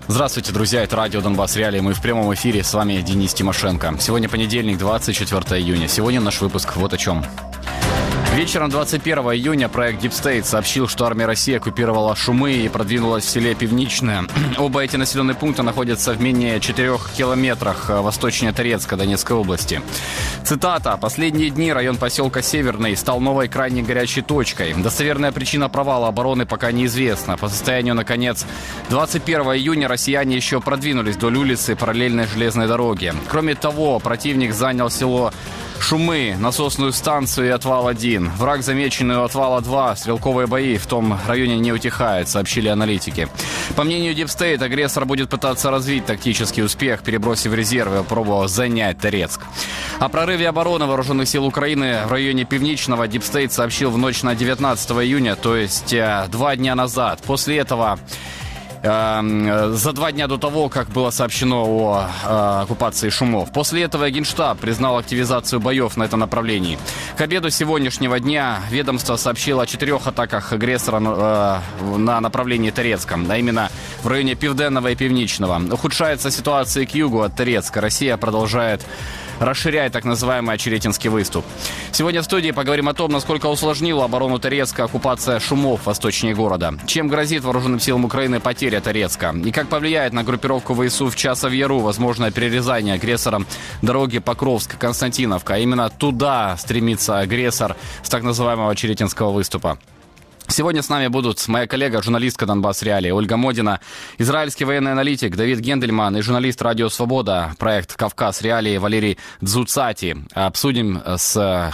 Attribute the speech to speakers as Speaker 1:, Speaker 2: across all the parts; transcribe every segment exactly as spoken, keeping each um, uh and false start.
Speaker 1: Здравствуйте, друзья, это радио «Донбасс Реалии». Мы в прямом эфире, с вами Денис Тимошенко. Сегодня понедельник, двадцать четвёртое июня. Сегодня наш выпуск вот о чем. Вечером двадцать первого июня проект Deep State сообщил, что армия России оккупировала Шумы и продвинулась в селе Пивничное. Оба эти населенные пункта находятся в менее четырех километрах восточнее Торецка, Донецкой области. Цитата. «Последние дни район поселка Северный стал новой крайне горячей точкой. Достоверная причина провала обороны пока неизвестна. По состоянию на конец двадцать первого июня россияне еще продвинулись вдоль улицы параллельной железной дороги. Кроме того, противник занял село Шумы, насосную станцию и отвал один. Враг, замеченный у отвала два. Стрелковые бои в том районе не утихают», сообщили аналитики. По мнению Deep State, агрессор будет пытаться развить тактический успех, перебросив резервы и пробовав занять Торецк. О прорыве обороны вооруженных сил Украины в районе Пивничного Deep State сообщил в ночь на девятнадцатое июня, то есть э, два дня назад. После этого... За два дня до того, как было сообщено о э, оккупации Шумов. После этого Генштаб признал активизацию боев на этом направлении. К обеду сегодняшнего дня ведомство сообщило о четырех атаках агрессора э, на направлении Торецка, а именно в районе Пивденного и Пивничного. Ухудшается ситуация к югу от Торецка. Россия продолжает расширяет так называемый Очеретинский выступ. Сегодня в студии поговорим о том, насколько усложнила оборону Торецка оккупация Шумов восточнее города, чем грозит вооруженным силам Украины потеря Торецка и как повлияет на группировку ВСУ в Часов-Яру возможное перерезание агрессором дороги Покровск-Константиновка. Именно туда стремится агрессор с так называемого Очеретинского выступа. Сегодня с нами будут моя коллега, журналистка «Донбасс Реалии» Ольга Модина, израильский военный аналитик Давид Гендельман и журналист «Радио Свобода», проект «Кавказ Реалии» Валерий Дзуцати. Обсудим с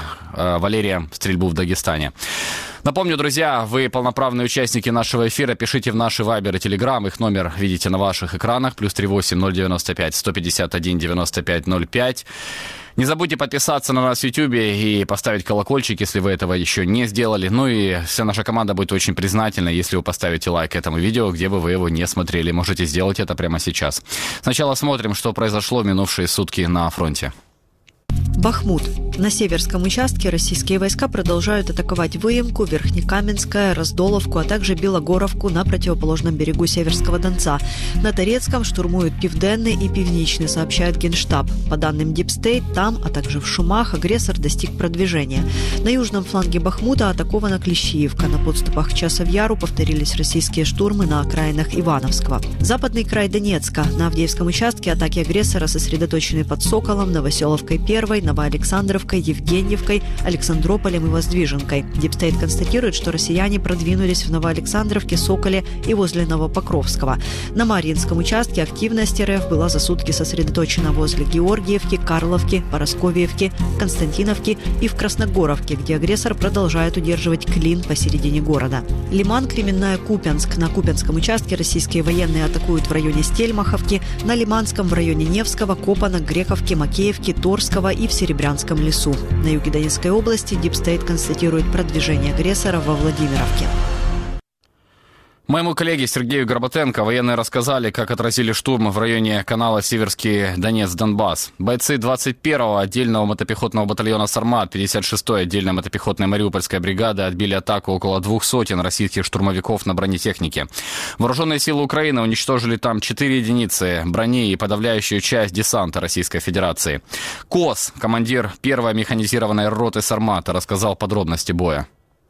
Speaker 1: э, Валерием стрельбу в Дагестане. Напомню, друзья, вы полноправные участники нашего эфира. Пишите в наши Вайбер и Телеграм. Их номер видите на ваших экранах. Плюс три восемь ноль девяносто пять сто пятьдесят один девяносто пять ноль пять. Не забудьте подписаться на нас в Ютьюбе и поставить колокольчик, если вы этого еще не сделали. Ну и вся наша команда будет очень признательна, если вы поставите лайк этому видео, где бы вы его не смотрели. Можете сделать это прямо сейчас. Сначала смотрим, что произошло в минувшие сутки на фронте.
Speaker 2: Бахмут. На северском участке российские войска продолжают атаковать Выемку, Верхнекаменское, Раздоловку, а также Белогоровку на противоположном берегу Северского Донца. На Торецком штурмуют Пивденный и Пивничный, сообщает Генштаб. По данным Deep State, там, а также в Шумах, агрессор достиг продвижения. На южном фланге Бахмута атакована Клещиевка. На подступах к Часов-Яру повторились российские штурмы на окраинах Ивановского. Западный край Донецка. На Авдеевском участке атаки агрессора сосредоточены под Соколом, Новоселовкой первой, Новоалександровкой, Евгеньевкой, Александрополем и Воздвиженкой. Deep State констатирует, что россияне продвинулись в Новоалександровке, Соколе и возле Новопокровского. На Марьинском участке активность РФ была за сутки сосредоточена возле Георгиевки, Карловки, Поросковиевки, Константиновки и в Красногоровке, где агрессор продолжает удерживать клин посередине города. Лиман, Кременная, Купянск. На Купянском участке российские военные атакуют в районе Стельмаховки, на Лиманском в районе Невского, Копанок, Грековки, Макеевки, Торского и в Серебрянском лесу. На юге Донецкой области Deep State констатирует продвижение агрессора во Владимировке.
Speaker 1: Моему коллеге Сергею Горбатенко военные рассказали, как отразили штурм в районе канала Северский Донец-Донбасс. Бойцы двадцать первого отдельного мотопехотного батальона «Сармат», пятьдесят шестой отдельной мотопехотной Мариупольской бригады отбили атаку около двух сотен российских штурмовиков на бронетехнике. Вооруженные силы Украины уничтожили там четыре единицы брони и подавляющую часть десанта Российской Федерации. Кос, командир первой механизированной роты «Сармата», рассказал подробности боя.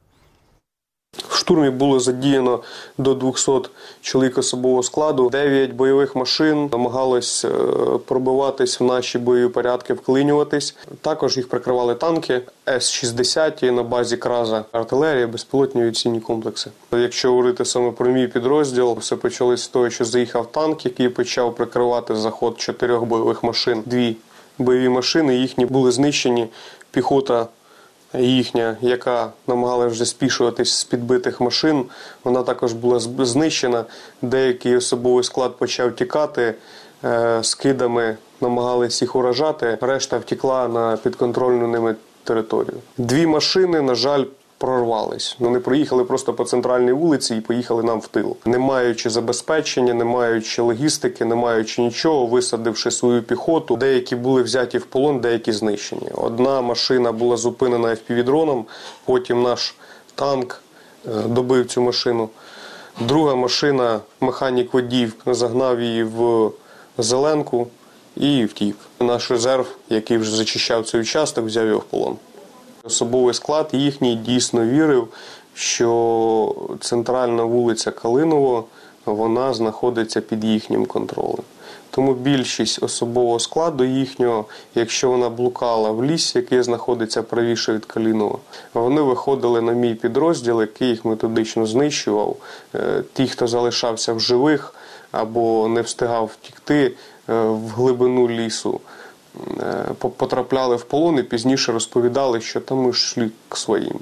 Speaker 3: В штурмі було задіяно до двохсот чоловік особового складу. Дев'ять бойових машин намагались пробиватись в наші бойові порядки, вклинюватись. Також їх прикривали танки С шістдесят на базі Краза, артилерія, безпілотні авіаційні комплекси. Якщо говорити саме про мій підрозділ, все почалося з того, що заїхав танк, який почав прикривати заход чотирьох бойових машин. Дві бойові машини, їхні були знищені, піхота їхня, яка намагалася вже спішуватись з підбитих машин, вона також була знищена. Деякий особовий склад почав тікати, скидами намагалися їх уражати, решта втекла на підконтрольну ними територію. Дві машини, на жаль, прорвались. Вони проїхали просто по центральній вулиці і поїхали нам в тил. Не маючи забезпечення, не маючи логістики, не маючи нічого, висадивши свою піхоту, деякі були взяті в полон, деякі знищені. Одна машина була зупинена еф пі ві-дроном, потім наш танк добив цю машину. Друга машина, механік водій, загнав її в зеленку і втік. Наш резерв, який вже зачищав цей участок, взяв його в полон. Особовий склад їхній дійсно вірив, що центральна вулиця Калинова, вона знаходиться під їхнім контролем. Тому більшість особового складу їхнього, якщо вона блукала в лісі, який знаходиться правіше від Калинова, вони виходили на мій підрозділ, який їх методично знищував. Ті, хто залишався в живих або не встигав втікти в глибину лісу, потрапляли в полон і пізніше розповідали, що там ми йшли к своїм.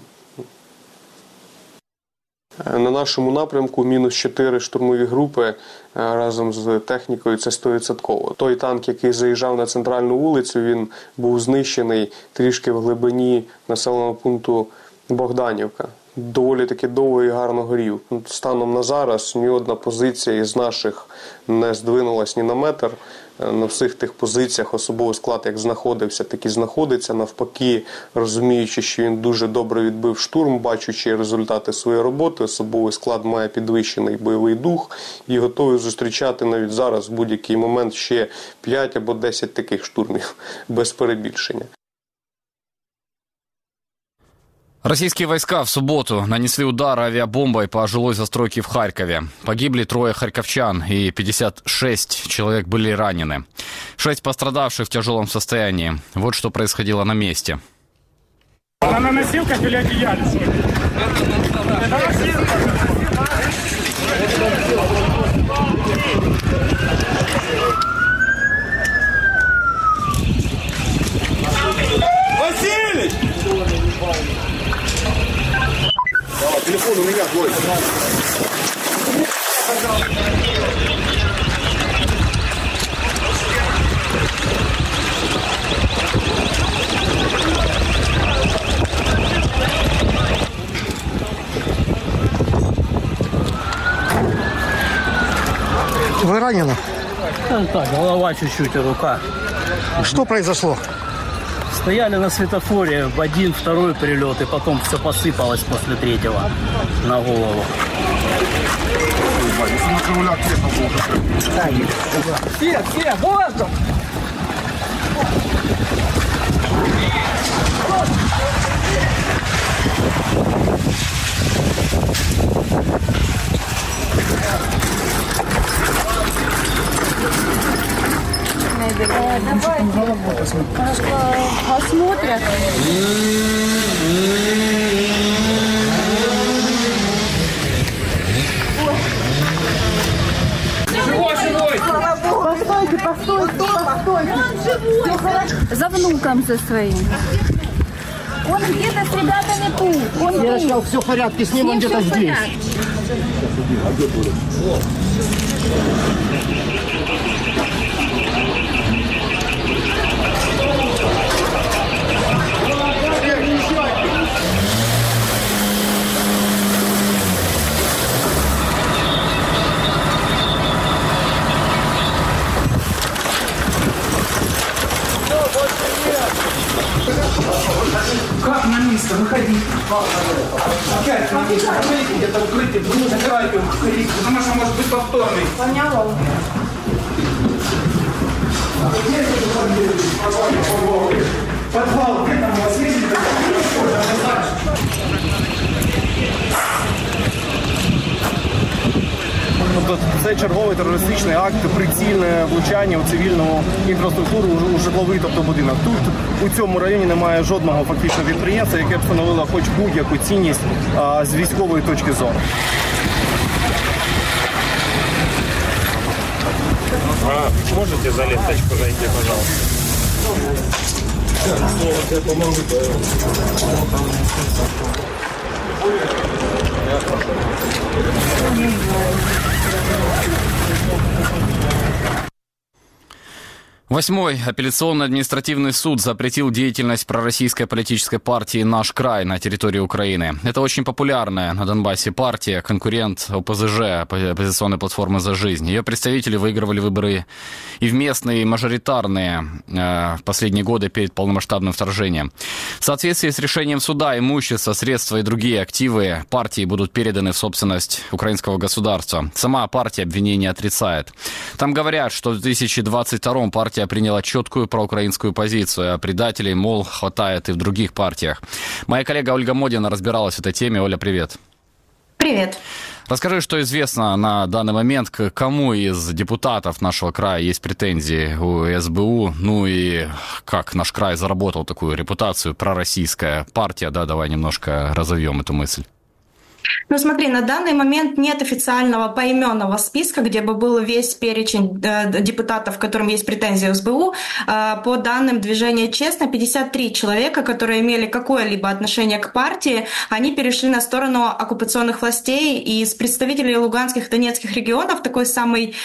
Speaker 3: На нашому напрямку мінус чотири штурмові групи разом з технікою – це сто відсотків. Той танк, який заїжджав на центральну вулицю, він був знищений трішки в глибині населеного пункту Богданівка. Доволі таки довго і гарно горів. Станом на зараз ні одна позиція із наших не здвинулась ні на метр. На всіх тих позиціях особовий склад як знаходився, так і знаходиться. Навпаки, розуміючи, що він дуже добре відбив штурм, бачучи результати своєї роботи, особовий склад має підвищений бойовий дух і готовий зустрічати навіть зараз в будь-який момент ще п'ять або десять таких штурмів, без перебільшення.
Speaker 1: Российские войска в субботу нанесли удар авиабомбой по жилой застройке в Харькове. Погибли трое харьковчан и пятьдесят шесть человек были ранены. Шесть пострадавших в тяжелом состоянии. Вот что происходило на месте.
Speaker 4: Она на носилках или одеяльце?
Speaker 5: Василий! Телефон у меня твой.
Speaker 6: Вы ранены?
Speaker 7: Да, так, голова чуть-чуть и рука.
Speaker 6: Что произошло?
Speaker 7: Стояли на светофоре, один, второй прилет, и потом все посыпалось после третьего на голову.
Speaker 4: Все, все, воздух!
Speaker 8: Посмотрят.
Speaker 4: Живой, живой!
Speaker 8: Постойте, постойте, постойте. За внуком за своим. Он где-то с ребятами тут. Он
Speaker 6: Я сказал, все в порядке, с ним он где-то здесь.
Speaker 4: Как на место? Выходи. Опять на место. Выходите где-то укрытие. Вы закрывайте его, выходите, потому что может быть повторный.
Speaker 8: Поняла.
Speaker 4: Подвал, где там у вас есть?
Speaker 9: Тобто це черговий терористичний акт, прицільне влучання у цивільну інфраструктуру, у житловий, тобто будинок. Тут у цьому районі немає жодного фактично підприємства, яке б встановило хоч будь-яку цінність а, з військової точки зору.
Speaker 5: А, можете за ленточку зайти, пожалуйста? Я помогу.
Speaker 1: Восьмой апелляционный административный суд запретил деятельность пророссийской политической партии «Наш край» на территории Украины. Это очень популярная на Донбассе партия, конкурент ОПЗЖ, оппозиционной платформы «За жизнь». Ее представители выигрывали выборы и в местные, и мажоритарные э, в последние годы перед полномасштабным вторжением. В соответствии с решением суда имущество, средства и другие активы партии будут переданы в собственность украинского государства. Сама партия обвинения отрицает. Там говорят, что в две тысячи двадцать втором партия приняла четкую проукраинскую позицию, а предателей, мол, хватает и в других партиях. Моя коллега Ольга Модина разбиралась в этой теме. Оля, привет.
Speaker 10: Привет.
Speaker 1: Расскажи, что известно на данный момент, к кому из депутатов нашего края есть претензии у эс бэ у, ну и как наш край заработал такую репутацию, пророссийская партия, да, давай немножко разовьем эту мысль.
Speaker 10: Ну смотри, на данный момент нет официального поименного списка, где бы был весь перечень депутатов, которым есть претензии эс бэ у. По данным движения «Честно», пятьдесят три человека, которые имели какое-либо отношение к партии, они перешли на сторону оккупационных властей. И из представителей луганских и донецких регионов такой самый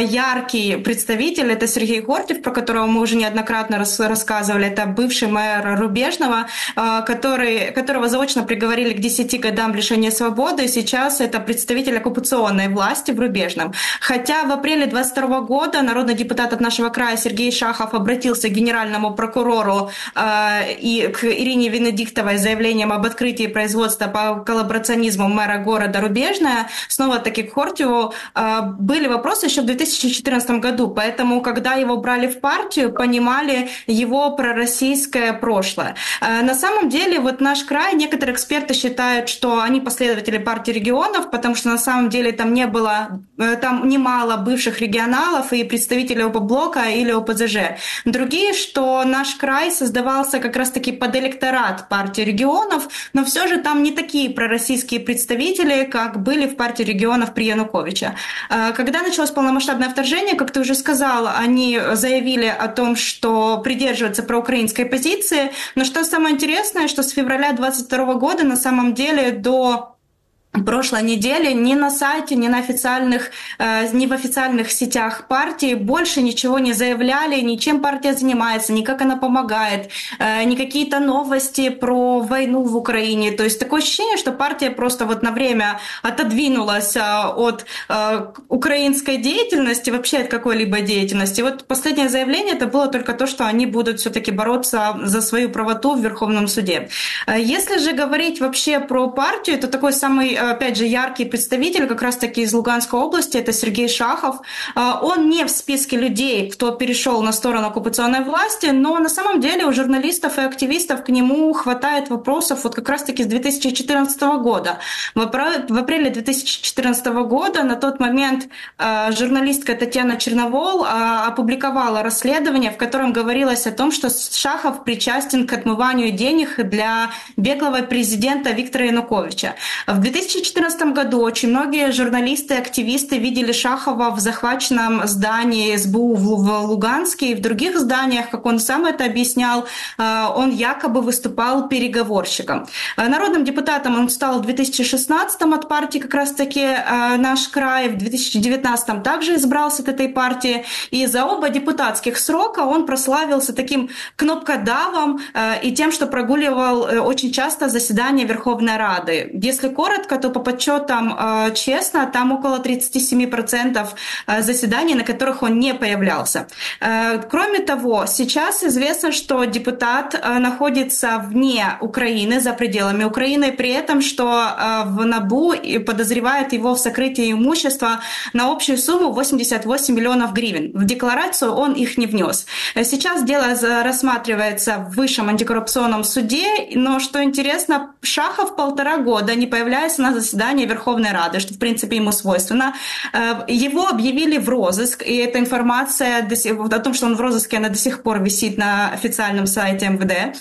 Speaker 10: яркий представитель — это Сергей Гортев, про которого мы уже неоднократно рассказывали. Это бывший мэр Рубежного, который, которого заочно приговорили к десяти годам лишения свободы. Свободы, сейчас это представитель оккупационной власти в Рубежном. Хотя в апреле двадцать второго года народный депутат от нашего края Сергей Шахов обратился к генеральному прокурору э, и к Ирине Венедиктовой с заявлением об открытии производства по коллаборационизму мэра города Рубежное, снова-таки к Гортеву э, были вопросы еще в две тысячи четырнадцатом году, поэтому, когда его брали в партию, понимали его пророссийское прошлое. Э, на самом деле, вот наш край, некоторые эксперты считают, что они последовательно партии регионов, потому что на самом деле там не было, там немало бывших регионалов и представителей ОП-блока или о пэ зэ жэ. Другие, что наш край создавался как раз-таки под электорат партии регионов, но все же там не такие пророссийские представители, как были в партии регионов при Януковиче. Когда началось полномасштабное вторжение, как ты уже сказал, они заявили о том, что придерживаются проукраинской позиции, но что самое интересное, что с февраля двадцать второго года на самом деле до прошлой неделе ни на сайте, ни на официальных, э, ни в официальных сетях партии больше ничего не заявляли, ни чем партия занимается, ни как она помогает, э, ни какие-то новости про войну в Украине. То есть такое ощущение, что партия просто вот на время отодвинулась э, от э, украинской деятельности, вообще от какой-либо деятельности. Вот последнее заявление это было только то, что они будут все-таки бороться за свою правоту в Верховном суде. Э, если же говорить вообще про партию, то такой самый опять же, яркий представитель как раз-таки из Луганской области, это Сергей Шахов. Он не в списке людей, кто перешел на сторону оккупационной власти, но на самом деле у журналистов и активистов к нему хватает вопросов вот как раз-таки с две тысячи четырнадцатого года. В апреле две тысячи четырнадцатого года на тот момент журналистка Татьяна Черновол опубликовала расследование, в котором говорилось о том, что Шахов причастен к отмыванию денег для беглого президента Виктора Януковича. В две тысячи четырнадцатом году очень многие журналисты и активисты видели Шахова в захваченном здании эс бэ у в Луганске и в других зданиях, как он сам это объяснял, он якобы выступал переговорщиком. Народным депутатом он стал в две тысячи шестнадцатом от партии как раз-таки «Наш край», в две тысячи девятнадцатом также избрался от этой партии, и за оба депутатских срока он прославился таким кнопкодавом и тем, что прогуливал очень часто заседания Верховной Рады. Если коротко, то по подсчетам э, «Честно», там около тридцать семь процентов заседаний, на которых он не появлялся. Э, кроме того, сейчас известно, что депутат э, находится вне Украины, за пределами Украины, при этом, что э, в НАБУ подозревают его в сокрытии имущества на общую сумму восемьдесят восемь миллионов гривен. В декларацию он их не внес. Сейчас дело рассматривается в Высшем антикоррупционном суде, но, что интересно, Шахов полтора года не появляется на заседании Верховной Рады, что, в принципе, ему свойственно. Его объявили в розыск, и эта информация о том, что он в розыске, она до сих пор висит на официальном сайте эм вэ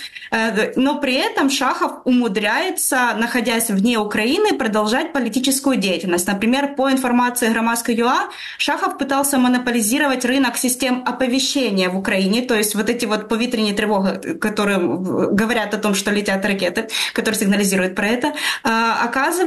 Speaker 10: дэ. Но при этом Шахов умудряется, находясь вне Украины, продолжать политическую деятельность. Например, по информации Громадська.ua, Шахов пытался монополизировать рынок систем оповещения в Украине, то есть вот эти вот повітряні тревоги, которые говорят о том, что летят ракеты, которые сигнализируют про это. Оказывается,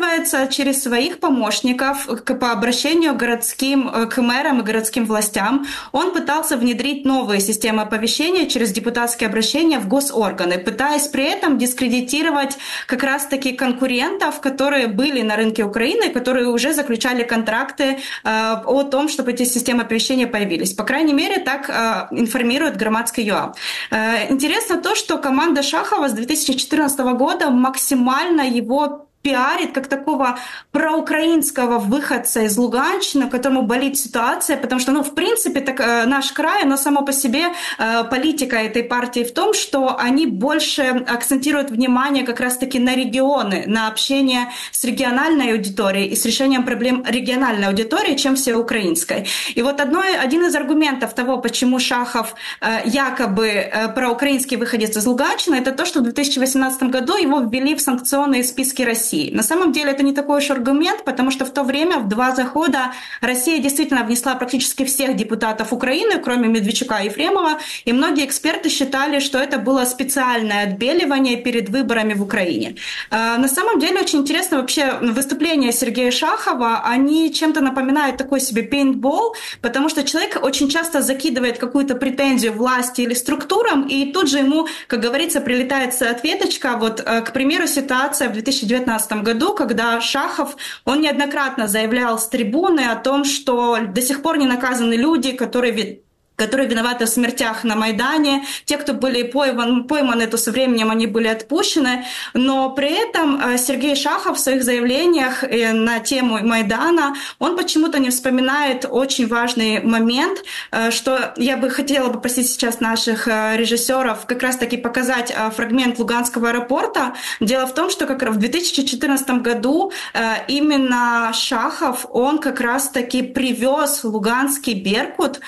Speaker 10: получается, через своих помощников по обращению к городским, к мэрам и городским властям он пытался внедрить новые системы оповещения через депутатские обращения в госорганы, пытаясь при этом дискредитировать как раз-таки конкурентов, которые были на рынке Украины, которые уже заключали контракты э, о том, чтобы эти системы оповещения появились. По крайней мере, так э, информирует Громадское.ua. Э, интересно то, что команда Шахова с две тысячи четырнадцатого года максимально его пиарит как такого проукраинского выходца из Луганщины, которому болит ситуация, потому что, ну, в принципе, так, э, наш край, но само по себе э, политика этой партии в том, что они больше акцентируют внимание как раз-таки на регионы, на общение с региональной аудиторией и с решением проблем региональной аудитории, чем всеукраинской. И вот одно, один из аргументов того, почему Шахов э, якобы э, проукраинский выходец из Луганщины, это то, что в две тысячи восемнадцатом году его ввели в санкционные списки России. На самом деле это не такой уж аргумент, потому что в то время в два захода Россия действительно внесла практически всех депутатов Украины, кроме Медведчука и Ефремова, и многие эксперты считали, что это было специальное отбеливание перед выборами в Украине. На самом деле очень интересно вообще выступления Сергея Шахова, они чем-то напоминают такой себе пейнтбол, потому что человек очень часто закидывает какую-то претензию власти или структурам, и тут же ему, как говорится, прилетает ответочка. Вот, к примеру, ситуация в две тысячи девятнадцатом году, когда Шахов, он неоднократно заявлял с трибуны о том, что до сих пор не наказаны люди, которые которые виноваты в смертях на Майдане. Те, кто были пойманы, пойманы, то со временем они были отпущены. Но при этом Сергей Шахов в своих заявлениях на тему Майдана, он почему-то не вспоминает очень важный момент, что я бы хотела попросить сейчас наших режиссеров как раз-таки показать фрагмент Луганского аэропорта. Дело в том, что как в две тысячи четырнадцатом году именно Шахов, он как раз-таки привез луганский Беркут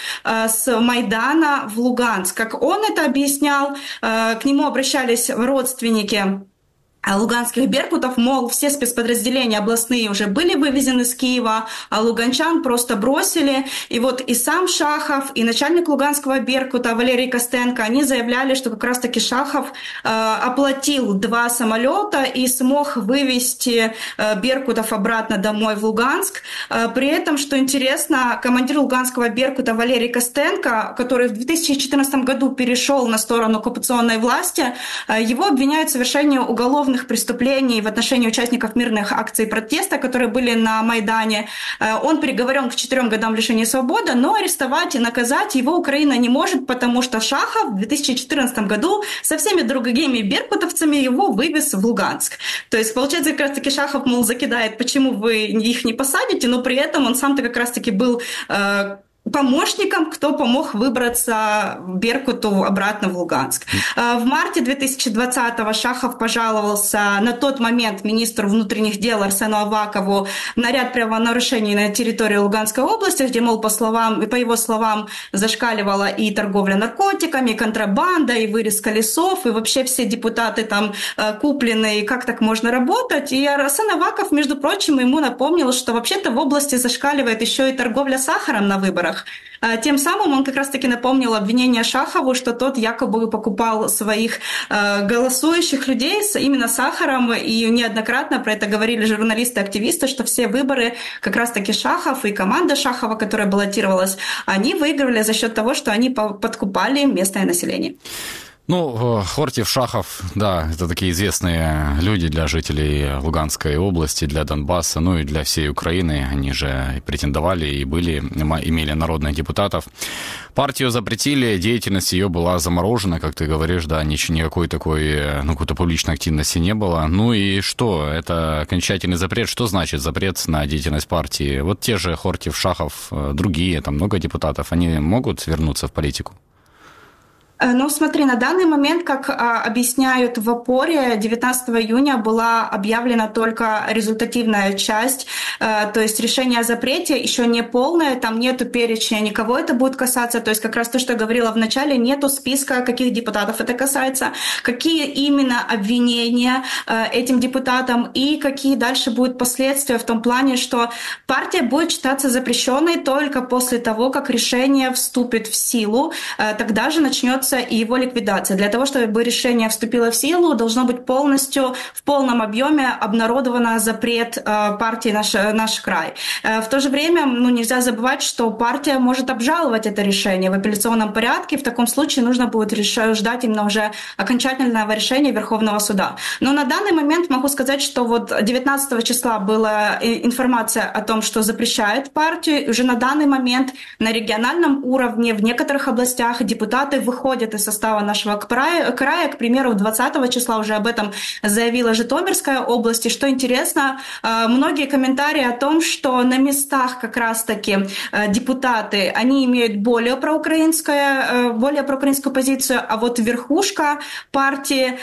Speaker 10: с Майдана в Луганск. Как он это объяснял, к нему обращались родственники луганских беркутов, мол, все спецподразделения областные уже были вывезены с Киева, а луганчан просто бросили. И вот и сам Шахов, и начальник луганского беркута Валерий Костенко, они заявляли, что как раз-таки Шахов э, оплатил два самолета и смог вывести э, беркутов обратно домой в Луганск. Э, при этом, что интересно, командир луганского беркута Валерий Костенко, который в две тысячи четырнадцатом году перешел на сторону оккупационной власти, э, его обвиняют в совершении уголовных преступлений в отношении участников мирных акций протеста, которые были на Майдане. Он приговорен к четырем годам лишения свободы, но арестовать и наказать его Украина не может, потому что Шахов в две тысячи четырнадцатом году со всеми другими беркутовцами его вывез в Луганск. То есть, получается, как раз-таки Шахов, мол, закидает, почему вы их не посадите, но при этом он сам-то как раз-таки был э, помощником, кто помог выбраться Беркуту обратно в Луганск. В марте две тысячи двадцатого Шахов пожаловался на тот момент министру внутренних дел Арсену Авакову на ряд правонарушений на территории Луганской области, где, мол, по словам, по его словам, зашкаливала и торговля наркотиками, и контрабанда, и вырезка лесов, и вообще все депутаты там куплены, и как так можно работать. И Арсен Аваков, между прочим, ему напомнил, что вообще-то в области зашкаливает еще и торговля сахаром на выборах. Тем самым он как раз-таки напомнил обвинение Шахову, что тот якобы покупал своих э, голосующих людей с именно сахаром, и неоднократно про это говорили журналисты-активисты, что все выборы как раз-таки Шахов и команда Шахова, которая баллотировалась, они выигрывали за счет того, что они подкупали местное население.
Speaker 1: Ну, Хортьев, Шахов, да, это такие известные люди для жителей Луганской области, для Донбасса, ну и для всей Украины. Они же претендовали и были, имели народных депутатов. Партию запретили, деятельность ее была заморожена, как ты говоришь, да, никакой такой, ну, какой-то публичной активности не было. Ну и что? Это окончательный запрет. Что значит запрет на деятельность партии? Вот те же Хортьев, Шахов, другие, там много депутатов, они могут вернуться в политику?
Speaker 10: Ну, смотри, на данный момент, как а, объясняют в опоре, девятнадцатого июня была объявлена только результативная часть, а, то есть решение о запрете еще не полное, там нету перечня, никого это будет касаться, то есть как раз то, что я говорила в начале, нету списка, каких депутатов это касается, какие именно обвинения а, этим депутатам и какие дальше будут последствия в том плане, что партия будет считаться запрещенной только после того, как решение вступит в силу, а, тогда же начнется вопроса и его ликвидация. Для того, чтобы решение вступило в силу, должно быть полностью, в полном объеме обнародовано запрет э, партии «Наш, наш край». Э, в то же время ну, нельзя забывать, что партия может обжаловать это решение в апелляционном порядке. В таком случае нужно будет реш... ждать именно уже окончательного решения Верховного суда. Но на данный момент могу сказать, что вот девятнадцатого числа была информация о том, что запрещает партию. Уже на данный момент на региональном уровне в некоторых областях депутаты выходят из состава нашего края. края. К примеру, двадцатого числа уже об этом заявила Житомирская область. И что интересно, многие комментарии о том, что на местах как раз-таки депутаты, они имеют более проукраинскую, более проукраинскую позицию, а вот верхушка партии,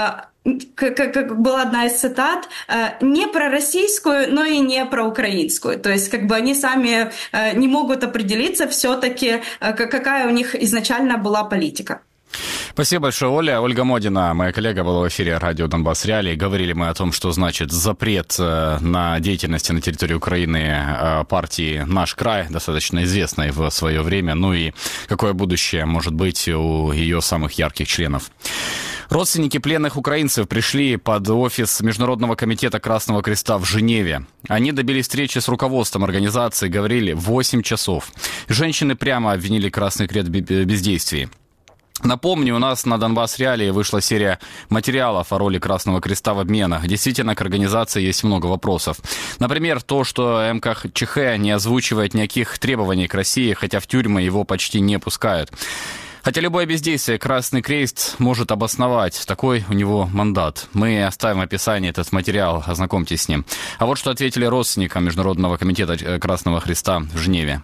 Speaker 10: как, как была одна из цитат, не пророссийскую, но и не проукраинскую. То есть как бы они сами не могут определиться все-таки, какая у них изначально была политика.
Speaker 1: Спасибо большое, Оля. Ольга Модина, моя коллега, была в эфире радио «Донбасс Реалии». Говорили мы о том, что значит запрет на деятельность на территории Украины партии «Наш край», достаточно известной в свое время, ну и какое будущее может быть у ее самых ярких членов. Родственники пленных украинцев пришли под офис Международного комитета Красного Креста в Женеве. Они добились встречи с руководством организации, говорили восемь часов. Женщины прямо обвинили Красный Крест в бездействии. Напомню, у нас на Донбасс Реалии вышла серия материалов о роли Красного Креста в обменах. Действительно, к организации есть много вопросов. Например, то, что эм ка че ха не озвучивает никаких требований к России, хотя в тюрьмы его почти не пускают. Хотя любое бездействие Красный Крест может обосновать. Такой у него мандат. Мы оставим в описании этот материал, ознакомьтесь с ним. А вот что ответили родственникам Международного комитета Красного Креста в Женеві.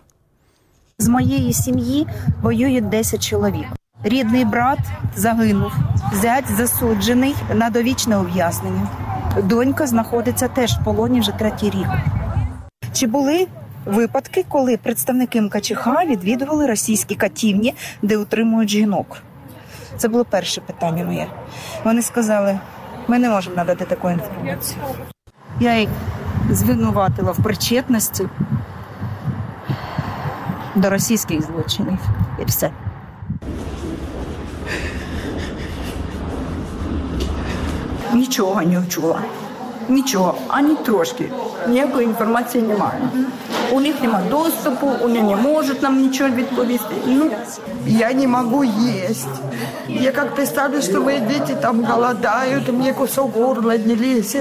Speaker 11: З моєї сім'ї воює десять чоловік. Рідний брат загинув, зять засуджений на довічне ув'язнення. Донька знаходиться теж в полоні вже третій рік. Чи були випадки, коли представники ем ка че ха відвідували російські катівні, де утримують жінок? Це було перше питання моє. Вони сказали, ми не можемо надати таку інформацію. Я їх звинуватила в причетності до російських злочинів. І все. Нічого не чула. Нічого, ані трошки. Ніякої інформації немає. У них немає доступу, вони не можуть нам нічого відповісти. Ну,
Speaker 12: я не могу есть. Я как представлю, что мои дети там голодают, мне кусок горла не лезет.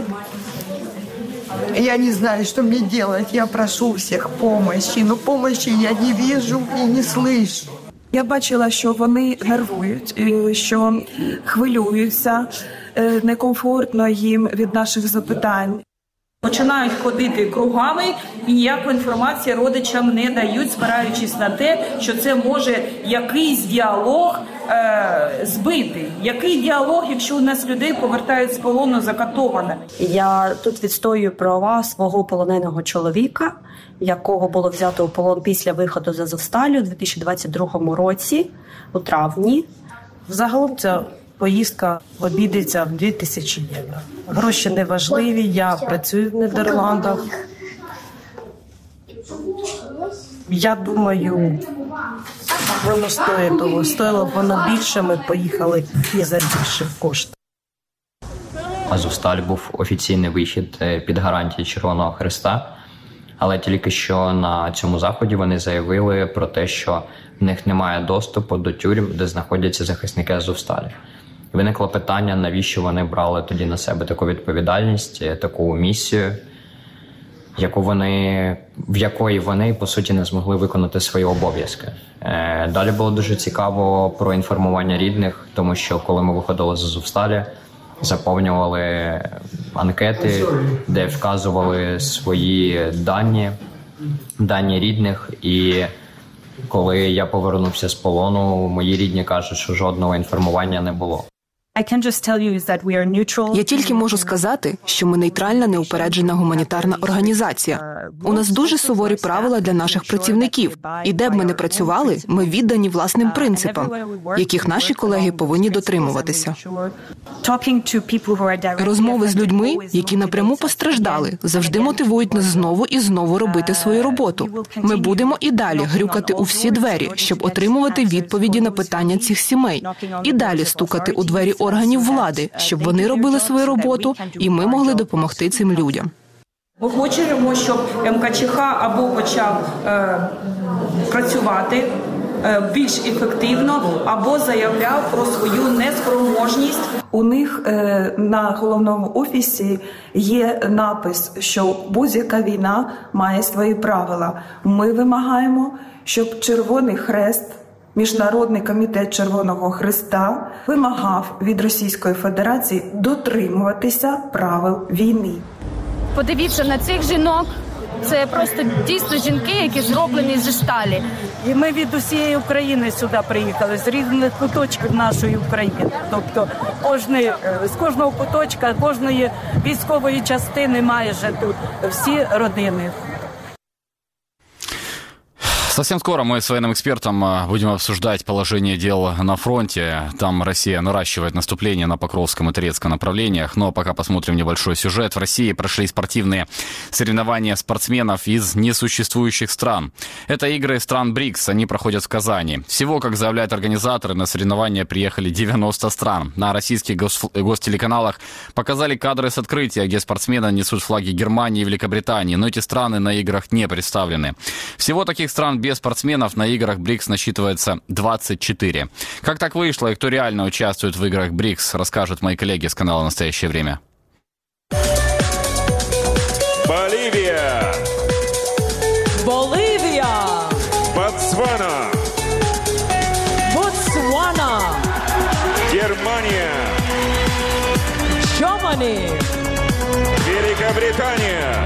Speaker 12: Я не знаю, что мне делать. Я прошу всех помощи, но помощи я не вижу и не слышу.
Speaker 13: Я бачила, що вони нервують, що хвилюються, некомфортно їм від наших запитань.
Speaker 14: Починають ходити кругами і ніяку інформацію родичам не дають, спираючись на те, що це може якийсь діалог е, збити. Який діалог, якщо у нас людей повертають з полону закатованими?
Speaker 15: Я тут відстоюю права свого полоненого чоловіка, якого було взято у полон після виходу з Азовсталі у дві тисячі двадцять другому році, у травні.
Speaker 13: Загалом ця поїздка обійдеться в дві тисячі євро. Гроші не важливі, я працюю в Нідерландах. Я думаю, воно стоїть того. Стоїло б воно більше, ми поїхали і за більше кошти.
Speaker 16: Азовсталь був офіційний вихід під гарантії Червоного Хреста, але тільки що на цьому заході вони заявили про те, що в них немає доступу до тюрем, де знаходяться захисники Азовсталі. Виникло питання, навіщо вони брали тоді на себе таку відповідальність, таку місію, яку вони, в якої вони, по суті, не змогли виконати свої обов'язки. Далі було дуже цікаво про інформування рідних, тому що коли ми виходили з Азовсталі, заповнювали анкети, де вказували свої дані, дані рідних, і коли я повернувся з полону, мої рідні кажуть, що жодного інформування не було.
Speaker 17: Я тільки можу сказати, що ми нейтральна, неупереджена гуманітарна організація. У нас дуже суворі правила для наших працівників. І де б ми не працювали, ми віддані власним принципам, яких наші колеги повинні дотримуватися. Розмови з людьми, які напряму постраждали, завжди мотивують нас знову і знову робити свою роботу. Ми будемо і далі грюкати у всі двері, щоб отримувати відповіді на питання цих сімей. І далі стукати у двері органів влади, щоб вони робили свою роботу, і ми могли допомогти цим людям.
Speaker 14: Ми хочемо, щоб ем ка че ха або почав е, працювати е, більш ефективно, або заявляв про свою неспроможність.
Speaker 13: У них е, на головному офісі є напис, що будь-яка війна має свої правила. Ми вимагаємо, щоб Червоний Хрест, Міжнародний комітет Червоного Хреста вимагав від Російської Федерації дотримуватися правил війни.
Speaker 8: Подивіться на цих жінок. Це просто дійсно жінки, які зроблені зі сталі.
Speaker 7: І ми від усієї України сюди приїхали, з різних куточків нашої України. Тобто кожний, з кожного куточка, кожної військової частини майже тут всі родини.
Speaker 1: Совсем скоро мы с военным экспертом будем обсуждать положение дел на фронте. Там Россия наращивает наступление на Покровском и Торецком направлениях. Но пока посмотрим небольшой сюжет. В России прошли спортивные соревнования спортсменов из несуществующих стран. Это игры стран БРИКС. Они проходят в Казани. Всего, как заявляют организаторы, на соревнования приехали девяносто стран. На российских гос- гостелеканалах показали кадры с открытия, где спортсмены несут флаги Германии и Великобритании. Но эти страны на играх не представлены. Всего таких стран без спортсменов на играх БРИКС насчитывается двадцать четыре. Как так вышло и кто реально участвует в играх БРИКС, расскажут мои коллеги с канала «Настоящее время».
Speaker 18: Боливия.
Speaker 19: Боливия.
Speaker 18: Ботсвана.
Speaker 19: Ботсвана.
Speaker 18: Германия.
Speaker 19: Germany.
Speaker 18: Великобритания.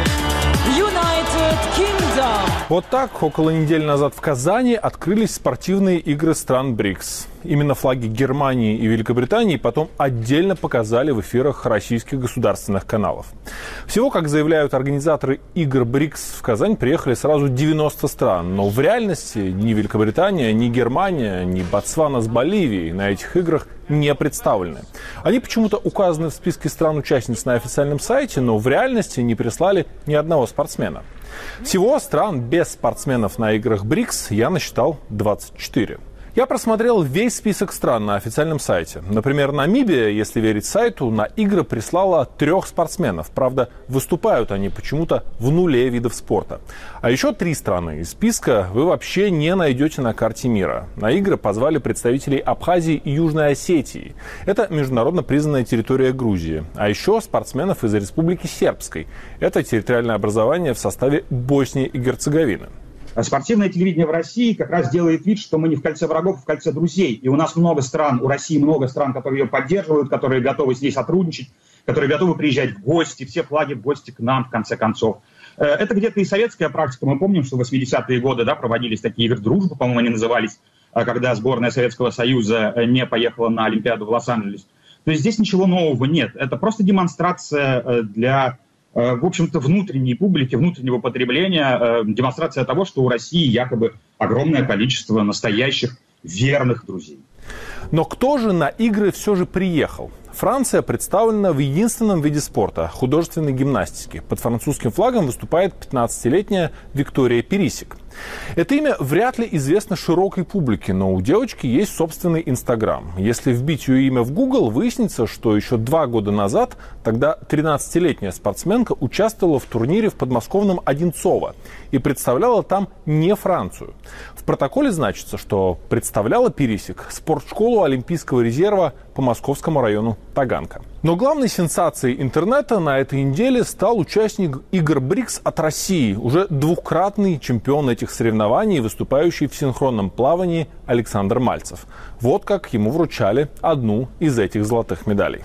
Speaker 19: United Kingdom.
Speaker 20: Вот так, около недели назад в Казани открылись спортивные игры стран БРИКС. Именно флаги Германии и Великобритании потом отдельно показали в эфирах российских государственных каналов. Всего, как заявляют организаторы игр БРИКС, в Казань приехали сразу девяносто стран. Но в реальности ни Великобритания, ни Германия, ни Ботсвана с Боливией на этих играх не представлены. Они почему-то указаны в списке стран-участниц на официальном сайте, но в реальности не прислали ни одного спортсмена. Всего стран без спортсменов на играх БРИКС я насчитал двадцать четыре. Я просмотрел весь список стран на официальном сайте. Например, Намибия, если верить сайту, на игры прислала трех спортсменов. Правда, выступают они почему-то в нуле видов спорта. А еще три страны из списка вы вообще не найдете на карте мира. На игры позвали представителей Абхазии и Южной Осетии. Это международно признанная территория Грузии. А еще спортсменов из Республики Сербской. Это территориальное образование в составе Боснии и Герцеговины.
Speaker 21: Спортивное телевидение в России как раз делает вид, что мы не в кольце врагов, а в кольце друзей. И у нас много стран, у России много стран, которые ее поддерживают, которые готовы с ней сотрудничать, которые готовы приезжать в гости, все флаги в гости к нам, в конце концов. Это где-то и советская практика. Мы помним, что в восьмидесятые годы да, проводились такие игры дружбы, по-моему, они назывались, когда сборная Советского Союза не поехала на Олимпиаду в Лос-Анджелес. То есть здесь ничего нового нет. Это просто демонстрация для... в общем-то, внутренней публики, внутреннего потребления, демонстрация того, что у России якобы огромное количество настоящих верных друзей.
Speaker 20: Но кто же на игры все же приехал? Франция представлена в единственном виде спорта – художественной гимнастике. Под французским флагом выступает пятнадцатилетняя Виктория Перисик. Это имя вряд ли известно широкой публике, но у девочки есть собственный Инстаграм. Если вбить ее имя в Google, выяснится, что еще два года назад тогда тринадцатилетняя спортсменка участвовала в турнире в подмосковном Одинцово и представляла там не Францию. В протоколе значится, что представляла Перисик спортшколу Олимпийского резерва по московскому району Таганка. Но главной сенсацией интернета на этой неделе стал участник игр БРИКС от России, уже двукратный чемпион этих соревнований, выступающий в синхронном плавании Александр Мальцев. Вот как ему вручали одну из этих золотых медалей.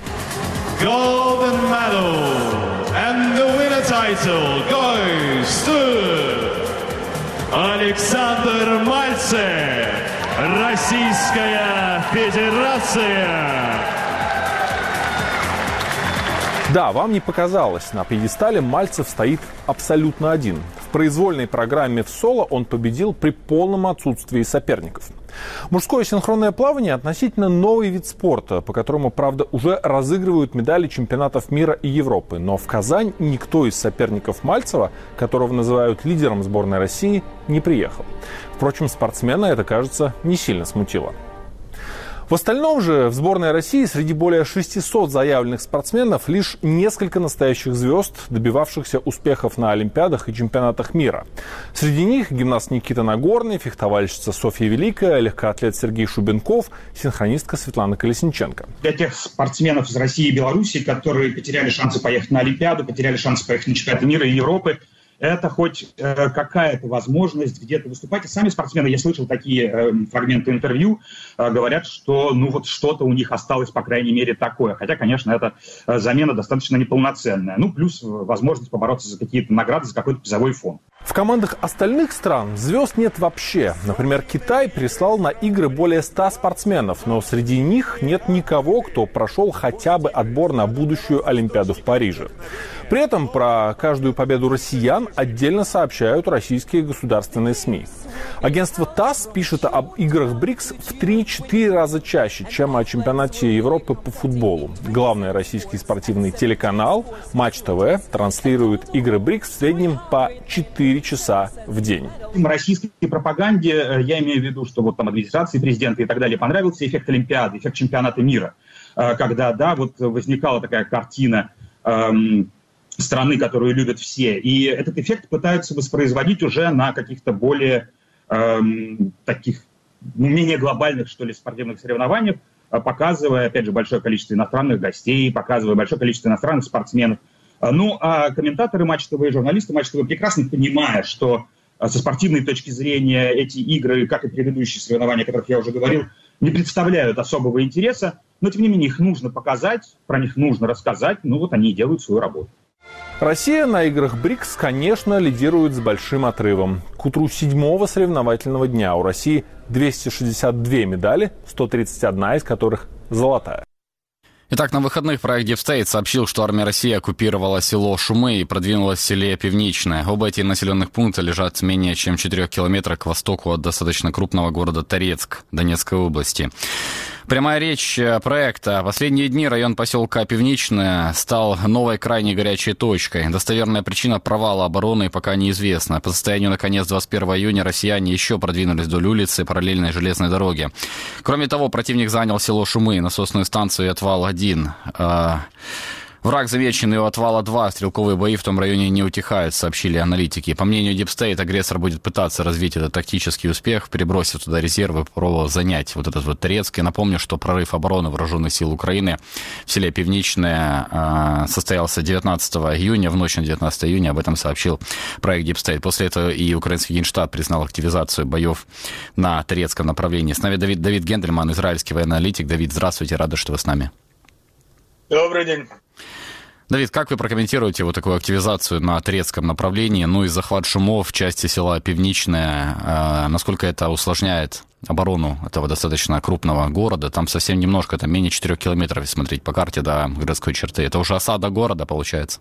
Speaker 22: Golden medal and the winner title goes to Александр Мальцев, Российская Федерация.
Speaker 20: Да, вам не показалось, на пьедестале Мальцев стоит абсолютно один. В произвольной программе в соло он победил при полном отсутствии соперников. Мужское синхронное плавание – относительно новый вид спорта, по которому, правда, уже разыгрывают медали чемпионатов мира и Европы. Но в Казань никто из соперников Мальцева, которого называют лидером сборной России, не приехал. Впрочем, спортсмена это, кажется, не сильно смутило. В остальном же в сборной России среди более шестисот заявленных спортсменов лишь несколько настоящих звезд, добивавшихся успехов на Олимпиадах и чемпионатах мира. Среди них гимнаст Никита Нагорный, фехтовальщица Софья Великая, легкоатлет Сергей Шубенков, синхронистка Светлана Колесниченко.
Speaker 21: Для тех спортсменов из России и Беларуси, которые потеряли шансы поехать на Олимпиаду, потеряли шансы поехать на чемпионаты мира и Европы, это хоть э, какая-то возможность где-то выступать. И сами спортсмены, я слышал такие э, фрагменты интервью, э, говорят, что ну вот что-то у них осталось, по крайней мере, такое. Хотя, конечно, эта э, замена достаточно неполноценная. Ну, плюс возможность побороться за какие-то награды, за какой-то призовой фонд.
Speaker 20: В командах остальных стран звезд нет вообще. Например, Китай прислал на игры более ста спортсменов, но среди них нет никого, кто прошел хотя бы отбор на будущую Олимпиаду в Париже. При этом про каждую победу россиян отдельно сообщают российские государственные СМИ. Агентство ТАСС пишет об играх БРИКС в три-четыре раза чаще, чем о чемпионате Европы по футболу. Главный российский спортивный телеканал Матч ТВ транслирует игры БРИКС в среднем по четыре часа в день.
Speaker 21: Российской пропаганде, я имею в виду, что вот там администрации президента и так далее, понравился эффект Олимпиады, эффект чемпионата мира, когда, да, вот возникала такая картина эм, страны, которую любят все. И этот эффект пытаются воспроизводить уже на каких-то более эм, таких, ну, менее глобальных, что ли, спортивных соревнованиях, показывая, опять же, большое количество иностранных гостей, показывая большое количество иностранных спортсменов. Ну, а комментаторы Матч ТВ и журналисты Матч ТВ, прекрасно понимая, что со спортивной точки зрения эти игры, как и предыдущие соревнования, о которых я уже говорил, не представляют особого интереса, но, тем не менее, их нужно показать, про них нужно рассказать, ну вот они и делают свою работу.
Speaker 20: Россия на играх БРИКС, конечно, лидирует с большим отрывом. К утру седьмого соревновательного дня у России двести шестьдесят две медали, сто тридцать одна из которых золотая.
Speaker 1: Итак, на выходных проект Deep State сообщил, что армия России оккупировала село Шумы и продвинулась в селе Пивничное. Оба эти населенных пункта лежат менее чем в четырёх километрах к востоку от достаточно крупного города Торецк Донецкой области. Прямая речь проекта. Последние дни район поселка Пивничное стал новой крайне горячей точкой. Достоверная причина провала обороны пока неизвестна. По состоянию на конец двадцать первого июня россияне еще продвинулись вдоль улицы параллельной железной дороги. Кроме того, противник занял село Шумы, насосную станцию и отвал один. Враг замечен, и у отвала два. Стрелковые бои в том районе не утихают, сообщили аналитики. По мнению Deep State, агрессор будет пытаться развить этот тактический успех, перебросив туда резервы, пробовав занять вот этот вот Торецк. Я напомню, что прорыв обороны вооруженных сил Украины в селе Пивничное э, состоялся девятнадцатого июня, в ночь на девятнадцатое июня. Об этом сообщил проект Deep State. После этого и украинский Генштаб признал активизацию боев на Торецком направлении. С нами Давид, Давид Гендельман, израильский военный аналитик. Давид, здравствуйте, рада, что вы с нами.
Speaker 2: Добрый день.
Speaker 1: Давид, как вы прокомментируете вот такую активизацию на Торецком направлении, ну и захват Шумов в части села Пивничное, э, насколько это усложняет оборону этого достаточно крупного города? Там совсем немножко, там менее четырёх километров, если смотреть по карте до городской черты. Это уже осада города, получается?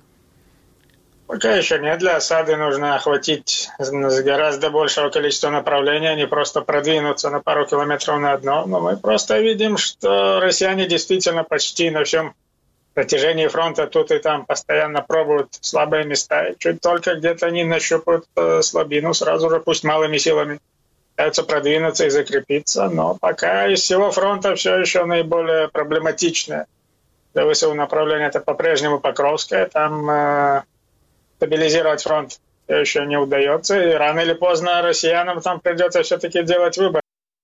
Speaker 2: Пока еще нет. Для осады нужно охватить гораздо большего количества направлений, а не просто продвинуться на пару километров на одно. Но мы просто видим, что россияне действительно почти на всем протяжении фронта тут и там постоянно пробуют слабые места. И чуть только где-то они нащупают э, слабину, сразу же, пусть малыми силами, пытаются продвинуться и закрепиться. Но пока из всего фронта все еще наиболее проблематичное для ВСУ направление это по-прежнему Покровское. Там э, стабилизировать фронт все еще не удается. И рано или поздно россиянам там придется все-таки делать выбор.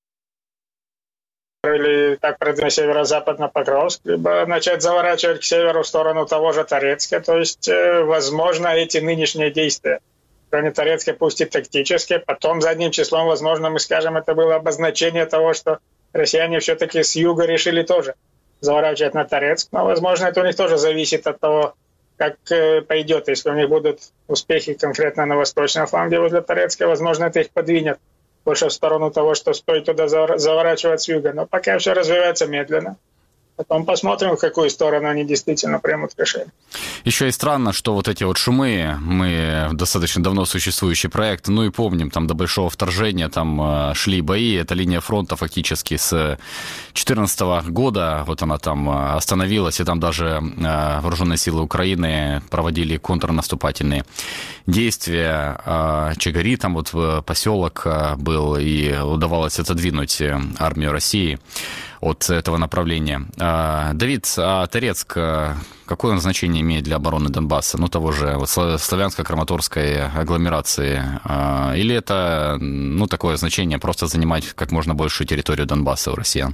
Speaker 2: Или так продвинуть северо-запад на Покровск, либо начать заворачивать к северу в сторону того же Торецка. То есть, возможно, эти нынешние действия, кроме Торецка, пусть и тактические, потом задним числом, возможно, мы скажем, это было обозначение того, что россияне все-таки с юга решили тоже заворачивать на Торецк. Но, возможно, это у них тоже зависит от того, как пойдет. Если у них будут успехи конкретно на восточном фланге возле Торецка, возможно, это их подвинет больше в сторону того, что стоит туда заворачивать с юга. Но пока все развивается медленно. Потом посмотрим, в какую сторону они действительно примут решение.
Speaker 1: Еще и странно, что вот эти вот шумы, мы достаточно давно существующий проект, ну и помним, там до большого вторжения там э, шли бои, эта линия фронта фактически с две тысячи четырнадцатого года, вот она там остановилась, и там даже э, вооруженные силы Украины проводили контрнаступательные действия. Э, Чагари, там вот поселок э, был, и удавалось отодвинуть армию России от этого направления. Давид, а Торецк, какое он значение имеет для обороны Донбасса? Ну, того же вот, славянско-краматорской агломерации. Или это, ну, такое значение просто занимать как можно большую территорию Донбасса у россиян?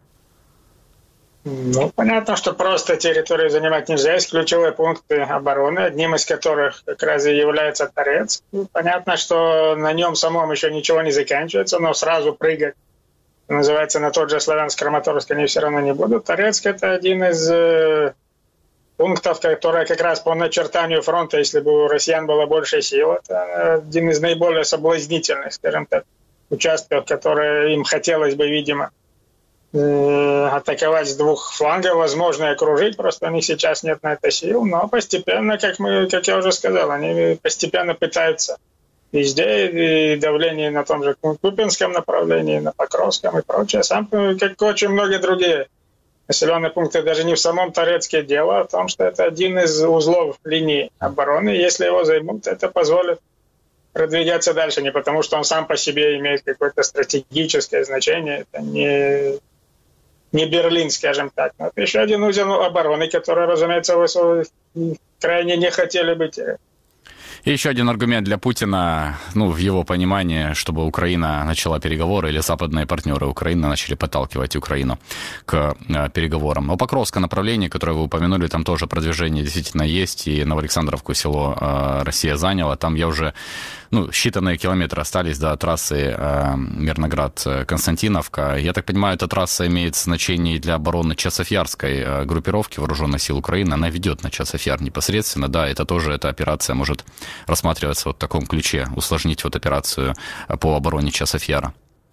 Speaker 2: Ну, понятно, что просто территорию занимать нельзя. Есть ключевые пункты обороны, одним из которых как раз и является Торецк. Понятно, что на нем самом еще ничего не заканчивается, но сразу прыгать, называется, на тот же Славянск-Краматорск, они все равно не будут. Торецк — это один из э, пунктов, которые как раз по начертанию фронта, если бы у россиян была больше сил, это один из наиболее соблазнительных, скажем так, участков, которые им хотелось бы, видимо, э, атаковать с двух флангов, возможно, и окружить, просто у них сейчас нет на это сил, но постепенно, как, мы, как я уже сказал, они постепенно пытаются везде, и давление на том же Купинском направлении, на Покровском и прочее. Сам, как очень многие другие населенные пункты, даже не в самом Торецке дело, а в том, что это один из узлов линии обороны. Если его займут, это позволит продвигаться дальше. Не потому, что он сам по себе имеет какое-то стратегическое значение. Это не, не Берлин, скажем так. Но это еще один узел обороны, который, разумеется, вы крайне не хотели бы терять.
Speaker 1: И еще один аргумент для Путина, ну, в его понимании, чтобы Украина начала переговоры, или западные партнеры Украины начали подталкивать Украину к э, переговорам. О Покровском направлении, которое вы упомянули, там тоже продвижение действительно есть, и Новоалександровку село э, Россия заняла. Там я уже, ну, считанные километры остались до трассы э, Мирноград-Константиновка. Я так понимаю, эта трасса имеет значение для обороны Часовьярской э, группировки Вооруженных сил Украины. Она ведет на Часовьяр непосредственно, да, это тоже, эта операция может рассматриваться вот в таком ключе, усложнить вот операцию по обороне Часовьяра?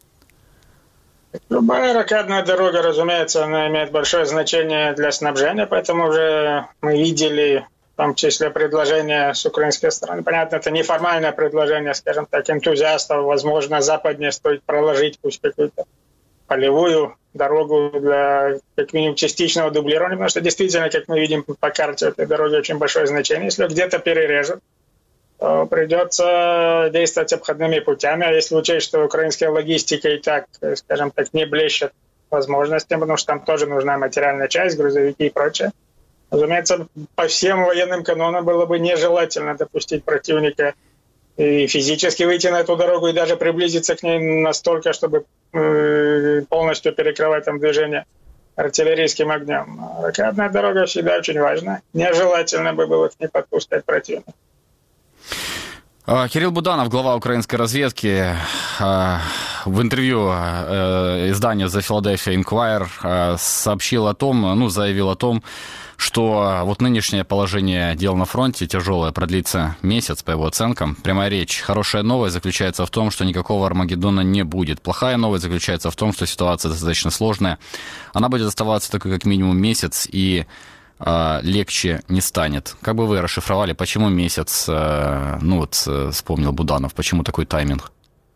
Speaker 2: Любая ракетная дорога, разумеется, она имеет большое значение для снабжения, поэтому уже мы видели в том числе предложения с украинской стороны. Понятно, это неформальное предложение, скажем так, энтузиастов. Возможно, западнее стоит проложить пусть какую-то полевую дорогу для как минимум частичного дублирования, потому что действительно, как мы видим по карте, этой дороги очень большое значение. Если где-то перережут, то придется действовать обходными путями. А если учесть, что украинская логистика и так, скажем так, не блещет возможностями, потому что там тоже нужна материальная часть, грузовики и прочее, разумеется, по всем военным канонам было бы нежелательно допустить противника и физически выйти на эту дорогу и даже приблизиться к ней настолько, чтобы полностью перекрывать там движение артиллерийским огнем. Ракетная дорога всегда очень важна. Нежелательно бы было к ней подпускать противника.
Speaker 1: Кирилл Буданов, глава украинской разведки, в интервью изданию The Philadelphia Inquirer сообщил о том, ну, заявил о том, что вот нынешнее положение дел на фронте тяжелое, продлится месяц, по его оценкам. Прямая речь. Хорошая новость заключается в том, что никакого Армагеддона не будет. Плохая новость заключается в том, что ситуация достаточно сложная. Она будет оставаться только как минимум месяц, и э, легче не станет. Как бы вы расшифровали, почему месяц, э, ну вот вспомнил Буданов, почему такой тайминг?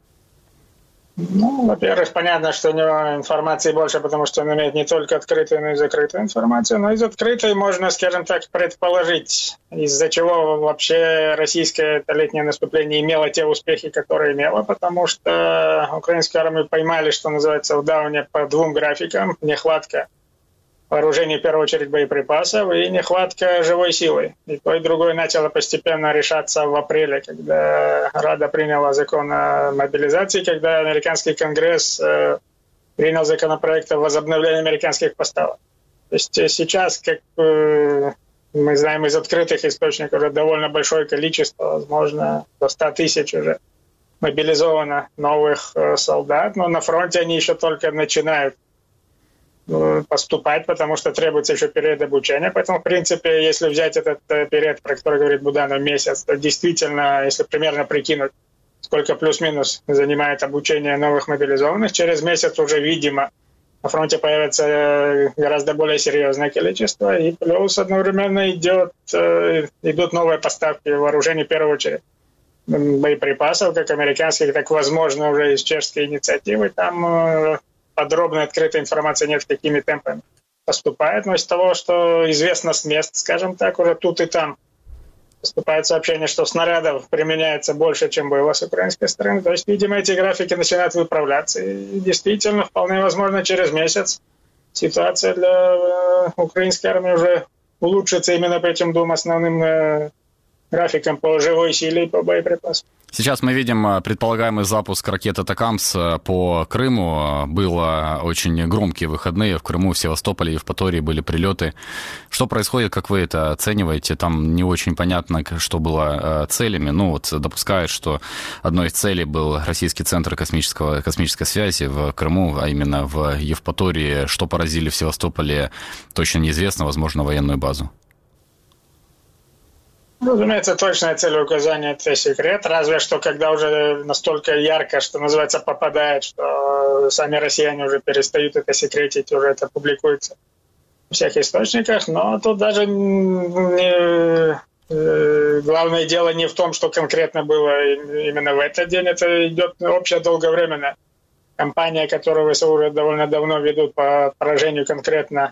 Speaker 2: Ну, во-первых, понятно, что у него информации больше, потому что он имеет не только открытую, но и закрытую информацию. Но из открытой можно, скажем так, предположить, из-за чего вообще российское летнее наступление имело те успехи, которые имело, потому что украинскую армию поймали, что называется, в дауне по двум графикам. Нехватка вооружений, в первую очередь, боеприпасов, и нехватка живой силы. И то, и другое начало постепенно решаться в апреле, когда Рада приняла закон о мобилизации, когда американский конгресс э, принял законопроект о возобновлении американских поставок. То есть сейчас, как э, мы знаем из открытых источников, уже довольно большое количество, возможно, до ста тысяч уже мобилизовано новых э, солдат, но на фронте они еще только начинают поступать, потому что требуется еще период обучения. Поэтому, в принципе, если взять этот период, про который говорит Буданов, месяц, то действительно, если примерно прикинуть, сколько плюс-минус занимает обучение новых мобилизованных, через месяц уже, видимо, на фронте появится гораздо более серьезное количество, и плюс одновременно идет, идут новые поставки вооружений, в первую очередь боеприпасов, как американских, так, возможно, уже из чешской инициативы. Там подробной открытой информации нет, какими темпами поступает, но из того, что известно с мест, скажем так, уже тут и там поступает сообщение, что снарядов применяется больше, чем было с украинской стороны. То есть, видимо, эти графики начинают выправляться. И действительно, вполне возможно, через месяц ситуация для украинской армии уже улучшится именно по этим двум основным графикам по живой силе и по боеприпасам.
Speaker 1: Сейчас мы видим предполагаемый запуск ракеты «Атакамс» по Крыму. Было очень громкие выходные в Крыму, в Севастополе, Евпатории были прилеты. Что происходит, как вы это оцениваете? Там не очень понятно, что было целями. Ну вот допускают, что одной из целей был российский центр космического, космической связи в Крыму, а именно в Евпатории. Что поразили в Севастополе, точно неизвестно, возможно, военную базу.
Speaker 2: Разумеется, точная цель указания – это секрет, разве что когда уже настолько ярко, что называется, попадает, что сами россияне уже перестают это секретить, уже это публикуется в всех источниках, но тут даже не, главное дело не в том, что конкретно было именно в этот день, это идет общая долговременная кампания, которую ВСУ уже довольно давно ведут по поражению конкретно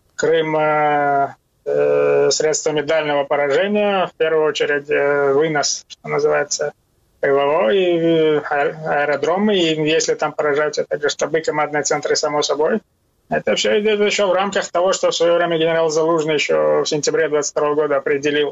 Speaker 2: Крыма средствами дальнего поражения, в первую очередь вынос, что называется, ПВО и аэродромы, и если там поражаются также штабы, командные центры, само собой. Это все идет еще в рамках того, что в свое время генерал Залужный еще в сентябре двадцать второго года определил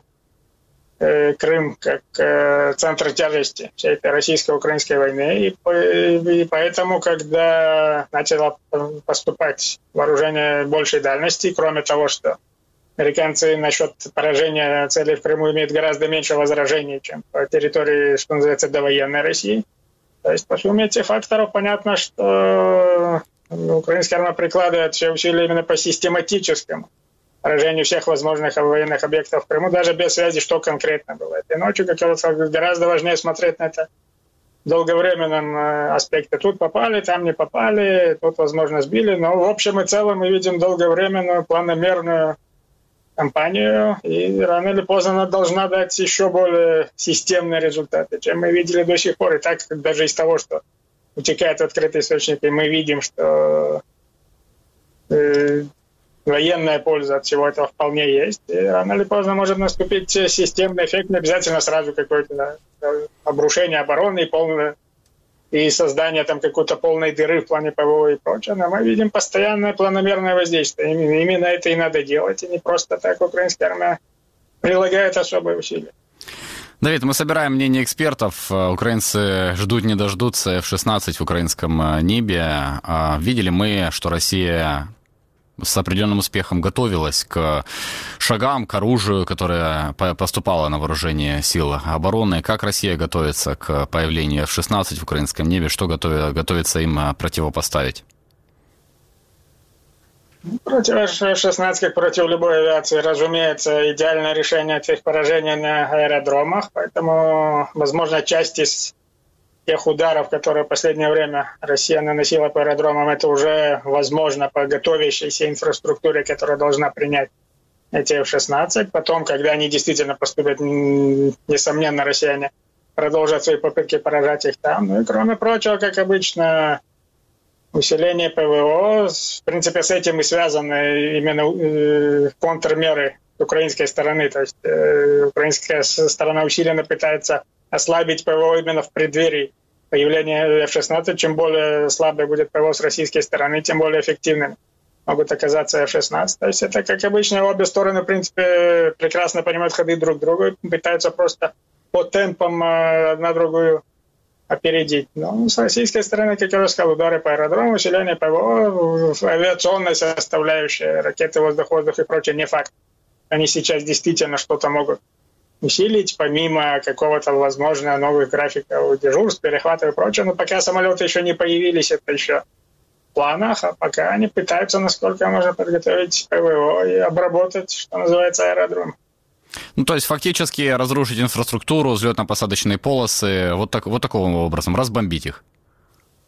Speaker 2: Крым как центр тяжести всей этой российско-украинской войны. И, и поэтому, когда начало поступать вооружение большей дальности, кроме того, что американцы насчет поражения целей в Крыму имеют гораздо меньше возражений, чем по территории, что называется, довоенной России. То есть, по сумме этих факторов понятно, что украинская армия прикладывает все усилия именно по систематическому поражению всех возможных военных объектов в Крыму, даже без связи, что конкретно было этой ночью. Как я сказал, гораздо важнее смотреть на это в долговременном аспекте. Тут попали, там не попали, тут, возможно, сбили, но в общем и целом мы видим долговременную, планомерную кампанию, и рано или поздно она должна дать еще более системные результаты, чем мы видели до сих пор. И так, даже из того, что утекает в открытые источники, мы видим, что э, военная польза от всего этого вполне есть. И рано или поздно может наступить системный эффект, не обязательно сразу какое-то обрушение обороны и полное и создание там какой-то полной дыры в плане ПВО и прочее, но мы видим постоянное планомерное воздействие. Именно это и надо делать, и не просто так украинская армия прилагает особые усилия.
Speaker 1: Давид, мы собираем мнение экспертов. Украинцы ждут, не дождутся эф шестнадцать в украинском небе. Видели мы, что Россия с определенным успехом готовилась к шагам, к оружию, которое поступало на вооружение сил обороны. Как Россия готовится к появлению эф шестнадцать в украинском небе? Что готовится им противопоставить?
Speaker 2: Против эф шестнадцать, как против любой авиации, разумеется, идеальное решение – это их поражение на аэродромах. Поэтому, возможно, часть из тех ударов, которые в последнее время Россия наносила по аэродромам, это уже возможно по готовящейся инфраструктуре, которая должна принять эти эф шестнадцать. Потом, когда они действительно поступят, несомненно, россияне продолжат свои попытки поражать их там. Ну и кроме прочего, как обычно, усиление ПВО, в принципе, с этим и связаны именно контрмеры украинской стороны. То есть украинская сторона усиленно пытается ослабить ПВО именно в преддверии появления эф шестнадцать. Чем более слабый будет ПВО с российской стороны, тем более эффективными могут оказаться эф шестнадцать. То есть это, как обычно, обе стороны, в принципе, прекрасно понимают ходы друг друга и пытаются просто по темпам одна другую опередить. Но с российской стороны, как я уже сказал, удары по аэродрому, усиление ПВО, авиационная составляющая, ракеты, воздух-воздух и прочее, не факт. Они сейчас действительно что-то могут усилить, помимо какого-то, возможно, новых графиков дежурств, перехватов и прочего. Но пока самолеты еще не появились, это еще в планах, а пока они пытаются, насколько можно подготовить ПВО и обработать, что называется, аэродром.
Speaker 1: Ну, то есть фактически разрушить инфраструктуру, взлетно-посадочные полосы, вот, так, вот таким образом, разбомбить их.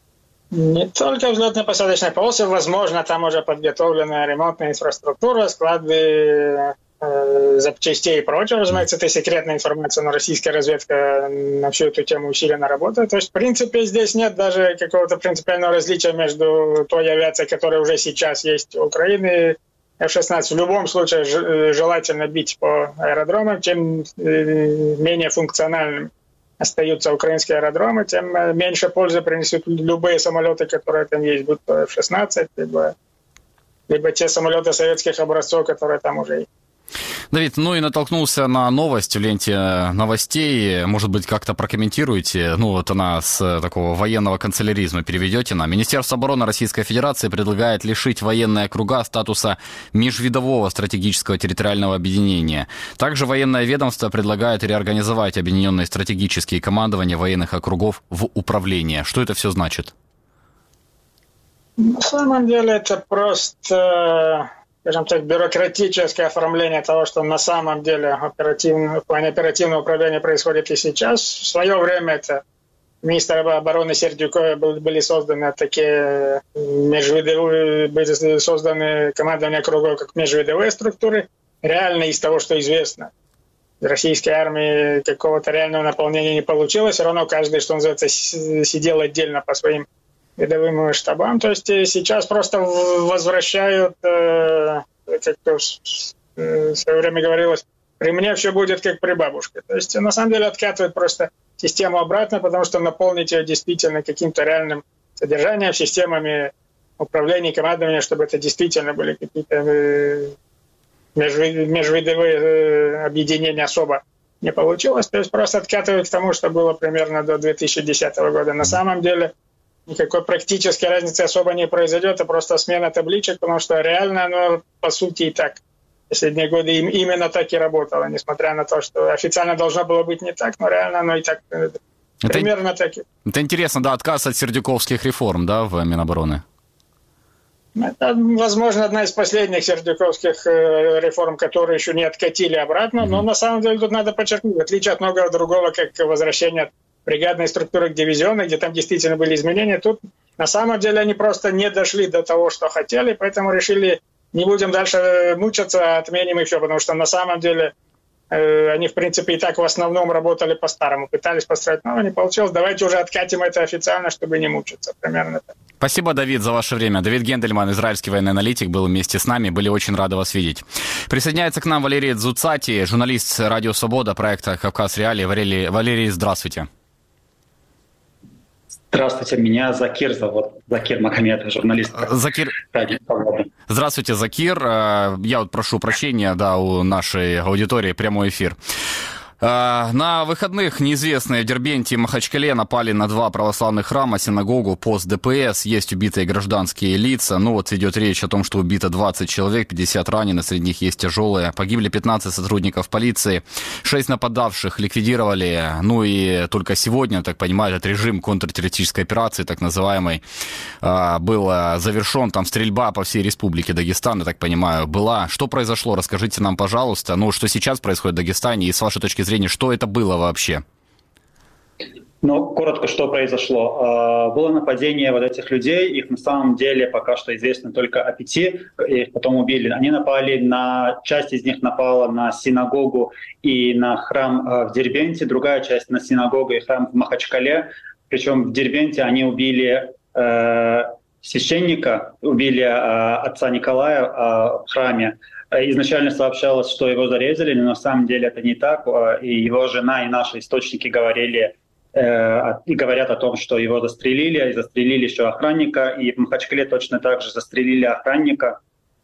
Speaker 2: Не только взлетно-посадочная полосы, возможно, там уже подготовлена ремонтная инфраструктура, склады э, запчастей и прочего. Разумеется, это секретная информация, но российская разведка на всю эту тему усиленно работает. То есть, в принципе, здесь нет даже какого-то принципиального различия между той авиацией, которая уже сейчас есть у Украины, эф шестнадцать. В любом случае желательно бить по аэродромам, чем менее функциональным остаются украинские аэродромы, тем меньше пользы принесут любые самолеты, которые там есть, будь то эф шестнадцать, либо, либо те самолеты советских образцов, которые там уже есть.
Speaker 1: Давид, ну и натолкнулся на новость в ленте новостей. Может быть, как-то прокомментируете? Ну, вот она с такого военного канцеляризма переведете нам. Министерство обороны Российской Федерации предлагает лишить военные округа статуса межвидового стратегического территориального объединения. Также военное ведомство предлагает реорганизовать объединенные стратегические командования военных округов в управление. Что это все значит?
Speaker 2: На самом деле это просто, скажем так, бюрократическое оформление того, что на самом деле оперативно, в плане оперативного управления происходит и сейчас. В свое время это министр обороны Сердюкова были созданы такие межвидовые, были созданы командования округов как межвидовые структуры. Реально из того, что известно, российской армии какого-то реального наполнения не получилось. Все равно каждый, что называется, сидел отдельно по своим рядовым штабам. То есть сейчас просто возвращают, э, как в свое время говорилось, при мне все будет как при бабушке. То есть на самом деле откатывают просто систему обратно, потому что наполнить ее действительно каким-то реальным содержанием, системами управления, командования, чтобы это действительно были какие-то э, межвидовые объединения особо не получилось. То есть просто откатывают к тому, что было примерно до две тысячи десятого года. На самом деле никакой практической разницы особо не произойдет, а просто смена табличек, потому что реально оно, по сути, и так последние годы им, именно так и работало, несмотря на то, что официально должно было быть не так, но реально оно и так это, примерно так и.
Speaker 1: Это интересно, да, отказ от сердюковских реформ, да, в Минобороны?
Speaker 2: Это, возможно, одна из последних сердюковских реформ, которые еще не откатили обратно, mm-hmm. но на самом деле тут надо подчеркнуть, в отличие от многого другого, как возвращение от бригадной структуры к дивизионной, где там действительно были изменения, тут на самом деле они просто не дошли до того, что хотели, поэтому решили, не будем дальше мучаться, отменим и все, потому что на самом деле э, они, в принципе, и так в основном работали по-старому, пытались построить, но не получилось, давайте уже откатим это официально, чтобы не мучиться, примерно так.
Speaker 1: Спасибо, Давид, за ваше время. Давид Гендельман, израильский военный аналитик, был вместе с нами. Были очень рады вас видеть. Присоединяется к нам Валерий Дзуцати, журналист «Радио Свобода», проекта «Кавказ Реалии». Валерий, Валерий, здравствуйте.
Speaker 3: Здравствуйте, меня Закир зовут. Закир Магомедов, журналист.
Speaker 1: Закир. Здравствуйте, Закир. Я вот прошу прощения, да, у нашей аудитории прямой эфир. На выходных неизвестные в Дербенте и Махачкале напали на два православных храма, синагогу, пост ДПС. Есть убитые гражданские лица. Ну вот идет речь о том, что убито двадцать человек, пятьдесят ранены, среди них есть тяжелые. Погибли пятнадцать сотрудников полиции, шесть нападавших ликвидировали. Ну и только сегодня, так понимаю, этот режим контртеррористической операции, так называемой, был завершен. Там стрельба по всей республике Дагестан, я так понимаю, была. Что произошло? Расскажите нам, пожалуйста. Ну, что сейчас происходит в Дагестане и с вашей точки зрения, что это было вообще?
Speaker 3: Ну, коротко, что произошло. Было нападение вот этих людей, их на самом деле пока что известно только о пяти, их потом убили. Они напали на, часть из них напала на синагогу и на храм в Дербенте, другая часть на синагогу и храм в Махачкале. Причем в Дербенте они убили э, священника, убили э, отца Николая э, в храме. Изначально сообщалось, что его зарезали, но на самом деле это не так. И его жена, и наши источники говорили э, и говорят о том, что его застрелили, и застрелили еще охранника. И в Махачкале точно так же застрелили охранника.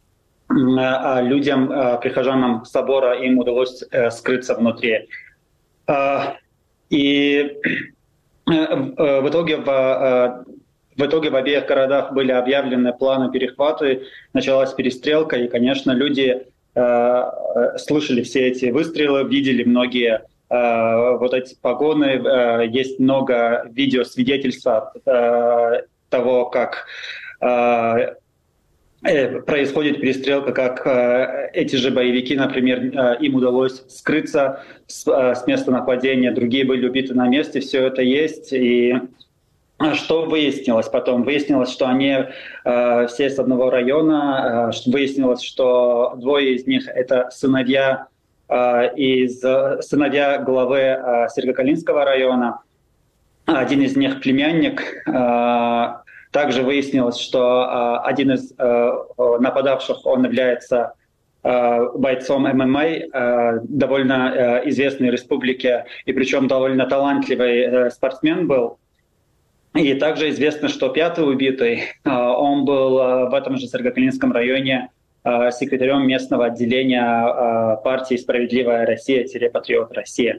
Speaker 3: А людям, э, прихожанам собора, им удалось э, скрыться внутри. Э, и э, э, в итоге в э, В итоге в обеих городах были объявлены планы перехвата, началась перестрелка, и, конечно, люди э, слышали все эти выстрелы, видели многие э, вот эти погоны, э, есть много видеосвидетельства э, того, как э, происходит перестрелка, как э, эти же боевики, например, э, им удалось скрыться с, э, с места нападения, другие были убиты на месте, все это есть, и Что выяснилось потом? Выяснилось, что они э, все с одного района. Э, выяснилось, что двое из них — это сыновья, э, из, сыновья главы э, Сергокалинского района. Один из них — племянник. Э, также выяснилось, что э, один из э, нападавших, он является э, бойцом эм эм а э, довольно э, известной республики, и причем довольно талантливый э, спортсмен был. И также известно, что пятый убитый, он был в этом же Сергокалинском районе секретарем местного отделения партии «Справедливая Россия-Патриот Россия».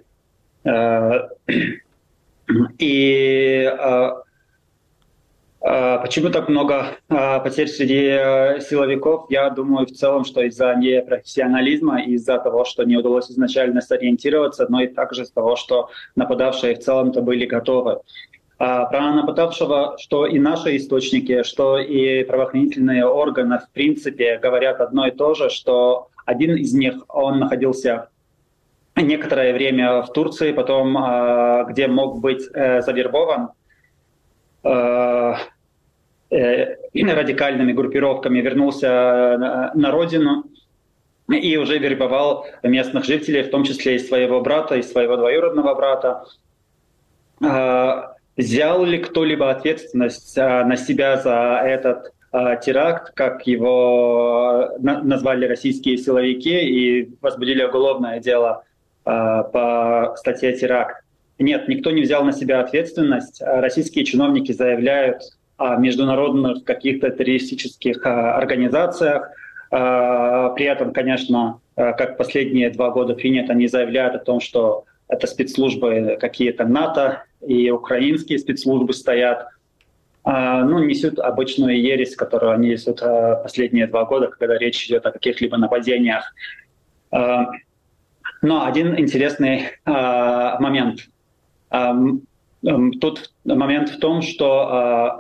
Speaker 3: И почему так много потерь среди силовиков? Я думаю, в целом, что из-за непрофессионализма, из-за того, что не удалось изначально сориентироваться, но и также из-за того, что нападавшие в целом-то были готовы. Про нападавшего, что и наши источники, что и правоохранительные органы, в принципе, говорят одно и то же, что один из них, он находился некоторое время в Турции, потом, где мог быть завербован радикальными группировками, вернулся на родину и уже вербовал местных жителей, в том числе и своего брата, и своего двоюродного брата. Взял ли кто-либо ответственность а, на себя за этот а, теракт, как его на, назвали российские силовики, и возбудили уголовное дело а, по статье «Теракт»? Нет, никто не взял на себя ответственность. Российские чиновники заявляют о международных каких-то террористических а, организациях. А, при этом, конечно, а, как последние два года принято, они заявляют о том, что это спецслужбы какие-то НАТО, и украинские спецслужбы стоят, а, ну, несут обычную ересь, которую они несут а, последние два года, когда речь идет о каких-либо нападениях. А, но один интересный а, момент. А, тут момент в том, что а,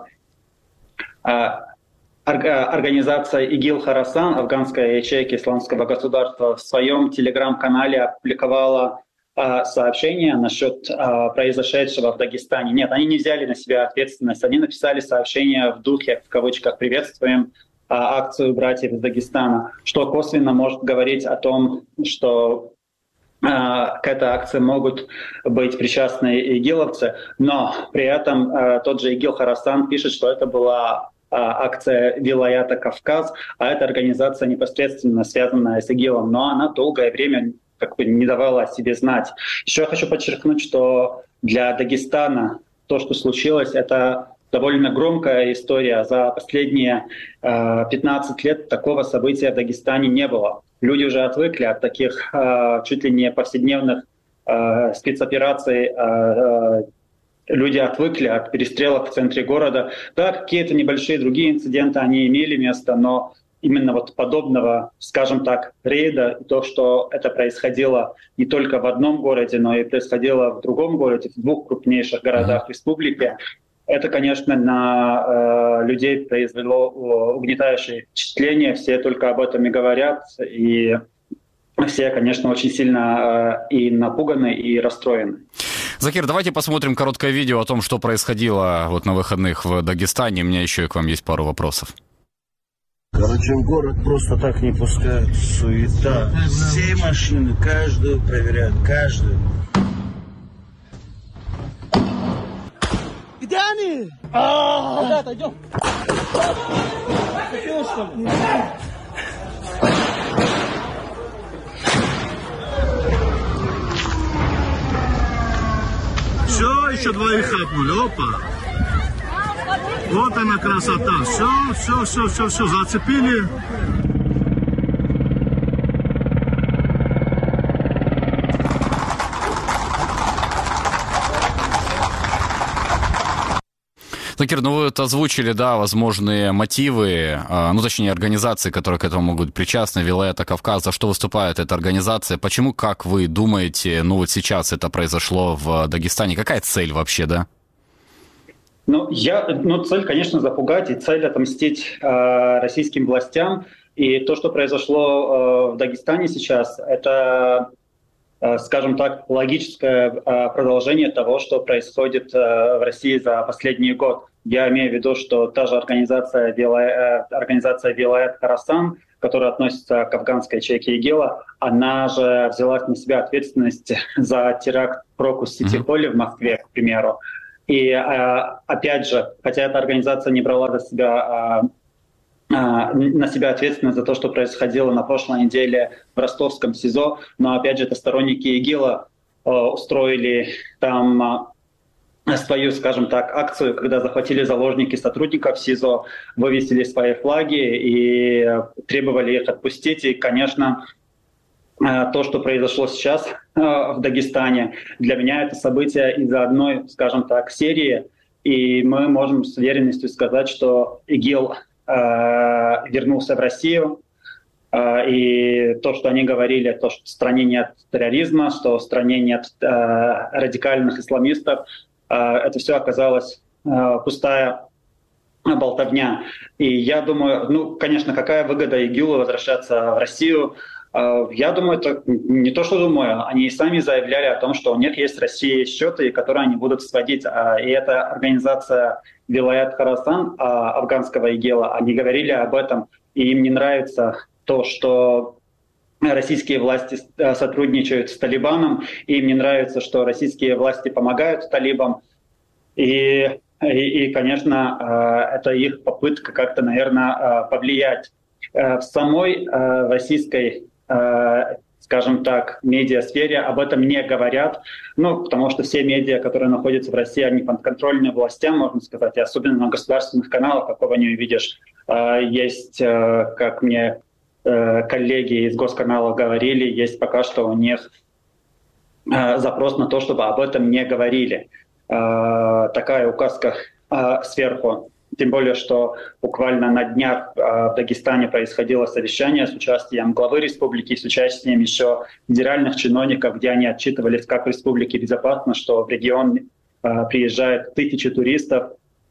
Speaker 3: а, организация ИГИЛ Хорасан, афганская ячейка исламского государства, в своем телеграм-канале опубликовала сообщение насчет а, произошедшего в Дагестане. Нет, они не взяли на себя ответственность. Они написали сообщение в духе, в кавычках, «приветствуем а, акцию братьев из Дагестана», что косвенно может говорить о том, что а, к этой акции могут быть причастны игиловцы, но при этом а, тот же ИГИЛ Хорасан пишет, что это была а, акция Вилаята Кавказ, а это организация непосредственно связанная с ИГИЛом, но она долгое время как бы не давала о себе знать. Еще я хочу подчеркнуть, что для Дагестана то, что случилось, это довольно громкая история. За последние э, пятнадцать лет такого события в Дагестане не было. Люди уже отвыкли от таких э, чуть ли не повседневных э, спецопераций. Э, э, люди отвыкли от перестрелок в центре города. Да, какие-то небольшие другие инциденты, они имели место, но именно вот подобного, скажем так, рейда, то, что это происходило не только в одном городе, но и происходило в другом городе, в двух крупнейших городах mm-hmm. республики, это, конечно, на э, людей произвело угнетающее впечатление. Все только об этом и говорят, и все, конечно, очень сильно э, и напуганы, и расстроены.
Speaker 1: Закир, давайте посмотрим короткое видео о том, что происходило вот на выходных в Дагестане. У меня еще и к вам есть пару вопросов.
Speaker 6: Короче, в город просто так не пускают. Суета. Все машины, каждую проверяют, каждую.
Speaker 4: Где они? Ребята, идем.
Speaker 6: Все, еще двоих хапнули. Опа. Вот она красота. Все, все, все, все, все, зацепили.
Speaker 1: Закир, ну вы вот озвучили, да, возможные мотивы, ну точнее организации, которые к этому могут быть причастны, Вилаята Кавказ, за что выступает эта организация, почему, как вы думаете, ну вот сейчас это произошло в Дагестане, какая цель вообще, да?
Speaker 3: Ну, я, ну, цель, конечно, запугать, и цель отомстить э, российским властям. И то, что произошло э, в Дагестане сейчас, это скажем так, логическое продолжение того, что происходит в России за последний год. Я имею в виду, что та же организация организация Вилаят Хорасан, которая относится к афганской ячейке ИГИЛа, она же взяла на себя ответственность за теракт в Крокус-Сити-Холле в Москве, к примеру. И опять же, хотя эта организация не брала на себя, на себя ответственность за то, что происходило на прошлой неделе в ростовском СИЗО, но опять же, это сторонники ИГИЛа устроили там свою, скажем так, акцию, когда захватили заложники сотрудников СИЗО, вывесили свои флаги и требовали их отпустить. И, конечно, то, что произошло сейчас в Дагестане, для меня это событие из-за одной, скажем так, серии. И мы можем с уверенностью сказать, что ИГИЛ э, вернулся в Россию. Э, и то, что они говорили, то, что в стране нет терроризма, что в стране нет э, радикальных исламистов, э, это все оказалось э, пустая болтовня. И я думаю, ну, конечно, какая выгода ИГИЛу возвращаться в Россию? Я думаю, это не то, что думаю. Они и сами заявляли о том, что у них есть в России счеты, которые они будут сводить. И эта организация Вилаят Хорасан афганского ИГИЛа, они говорили об этом, и им не нравится то, что российские власти сотрудничают с Талибаном, и им не нравится, что российские власти помогают талибам. И, и, и конечно, это их попытка как-то, наверное, повлиять. В самой российской, скажем так, медиасфере об этом не говорят, ну, потому что все медиа, которые находятся в России, они подконтрольны властям, можно сказать, и особенно на государственных каналах, такого не увидишь. Есть, как мне коллеги из Госканала говорили, есть пока что у них запрос на то, чтобы об этом не говорили. Такая указка сверху. Тем более, что буквально на днях в Дагестане происходило совещание с участием главы республики, с участием еще федеральных чиновников, где они отчитывались, как в республике безопасно, что в регион приезжают тысячи туристов,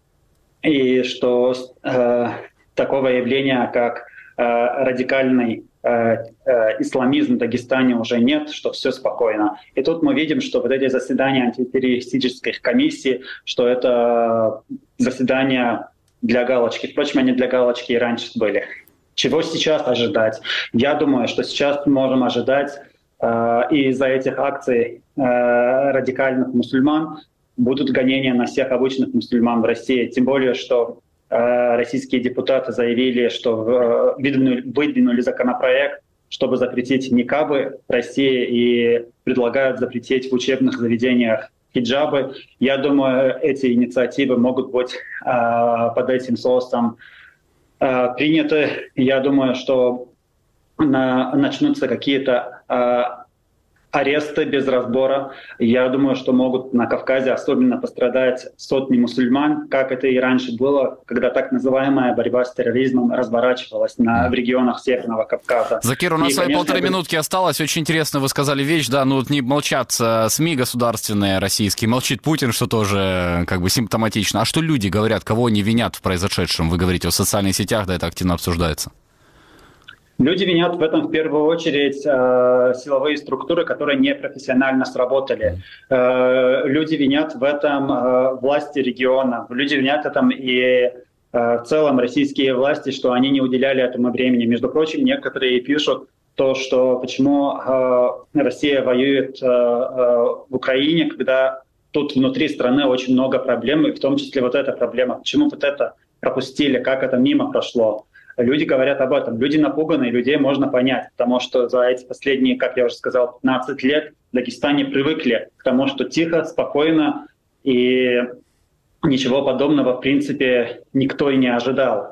Speaker 3: и что э, такого явления, как э, радикальный э, э, исламизм в Дагестане уже нет, что все спокойно. И тут мы видим, что вот эти заседания антитеррористических комиссий, что это заседания для галочки. Впрочем, они для галочки и раньше были. Чего сейчас ожидать? Я думаю, что сейчас мы можем ожидать э, из-за этих акций э, радикальных мусульман будут гонения на всех обычных мусульман в России. Тем более, что э, российские депутаты заявили, что э, выдвинули, выдвинули законопроект, чтобы запретить никабы в России, и предлагают запретить в учебных заведениях хиджабы. Я думаю, эти инициативы могут быть э, под этим соусом э, приняты. Я думаю, что на, начнутся какие-то э, аресты без разбора. Я думаю, что могут на Кавказе особенно пострадать сотни мусульман, как это и раньше было, когда так называемая борьба с терроризмом разворачивалась на, в регионах Северного Кавказа.
Speaker 1: Закир, у нас
Speaker 3: и,
Speaker 1: свои
Speaker 3: конечно,
Speaker 1: полторы минутки осталось. Очень интересно вы сказали вещь, да, ну вот не молчат СМИ государственные российские, молчит Путин, что тоже как бы симптоматично. А что люди говорят, кого они винят в произошедшем? Вы говорите, в социальных сетях, да, это активно обсуждается.
Speaker 3: Люди винят в этом в первую очередь э, силовые структуры, которые непрофессионально сработали. Э, люди винят в этом э, власти региона. Люди винят в этом и э, в целом российские власти, что они не уделяли этому времени. Между прочим, некоторые пишут то, что почему э, Россия воюет э, э, в Украине, когда тут внутри страны очень много проблем, и в том числе вот эта проблема. Почему вот это пропустили, как это мимо прошло? Люди говорят об этом. Люди напуганы, людей можно понять, потому что за эти последние, как я уже сказал, пятнадцать лет в Дагестане привыкли к тому, что тихо, спокойно, и ничего подобного, в принципе, никто и не ожидал.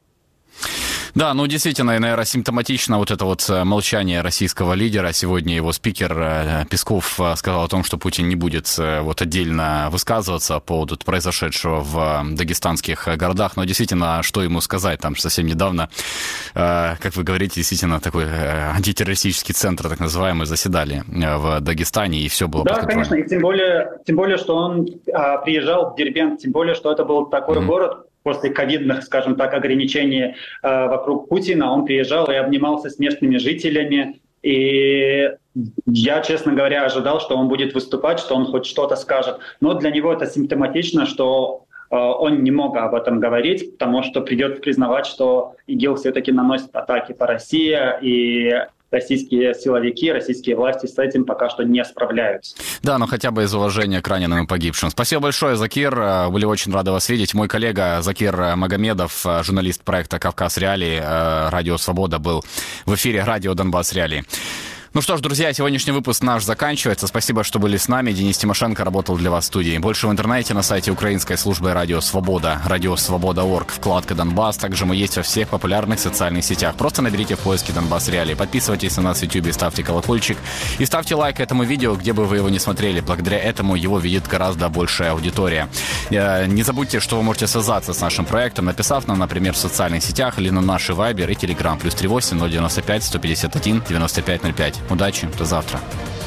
Speaker 1: Да, ну действительно, наверное, симптоматично вот это вот молчание российского лидера. Сегодня его спикер Песков сказал о том, что Путин не будет вот отдельно высказываться по поводу произошедшего в дагестанских городах. Но действительно, что ему сказать? Там совсем недавно, как вы говорите, действительно такой антитеррористический центр, так называемый, заседали в Дагестане, и все было
Speaker 3: да,
Speaker 1: под контролем.
Speaker 3: Да, конечно, и тем более, тем более, что он а, приезжал в Дербент, тем более, что это был такой mm-hmm. город, после ковидных, скажем так, ограничений э, вокруг Путина, он приезжал и обнимался с местными жителями, И я, честно говоря, ожидал, что он будет выступать, что он хоть что-то скажет. Но для него это симптоматично, что э, он не мог об этом говорить, потому что придется признавать, что ИГИЛ все-таки наносит атаки по России, и российские силовики, российские власти с этим пока что не справляются.
Speaker 1: Да, но хотя бы из уважения к раненым и погибшим. Спасибо большое, Закир. Были очень рады вас видеть. Мой коллега Закир Магомедов, журналист проекта «Кавказ Реалии», Радио Свобода, был в эфире Радио Донбасс Реалии. Ну что ж, друзья, сегодняшний выпуск наш заканчивается. Спасибо, что были с нами. Денис Тимошенко работал для вас в студии. Больше в интернете на сайте украинской службы Радио Свобода, радио свобода точка орг, вкладка «Донбасс». Также мы есть во всех популярных социальных сетях. Просто наберите в поиске «Донбасс Реалии». Подписывайтесь на нас в YouTube, ставьте колокольчик и ставьте лайк этому видео, где бы вы его не смотрели. Благодаря этому его видит гораздо большая аудитория. Не забудьте, что вы можете связаться с нашим проектом, написав нам, например, в социальных сетях или на наши Viber и Telegram. Плюс три восемь ноль девяносто пять сто пятьдесят один девяносто пять ноль пять. Удачи, до завтра.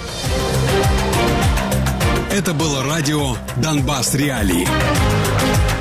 Speaker 9: Это было радио «Донбасс Реалии».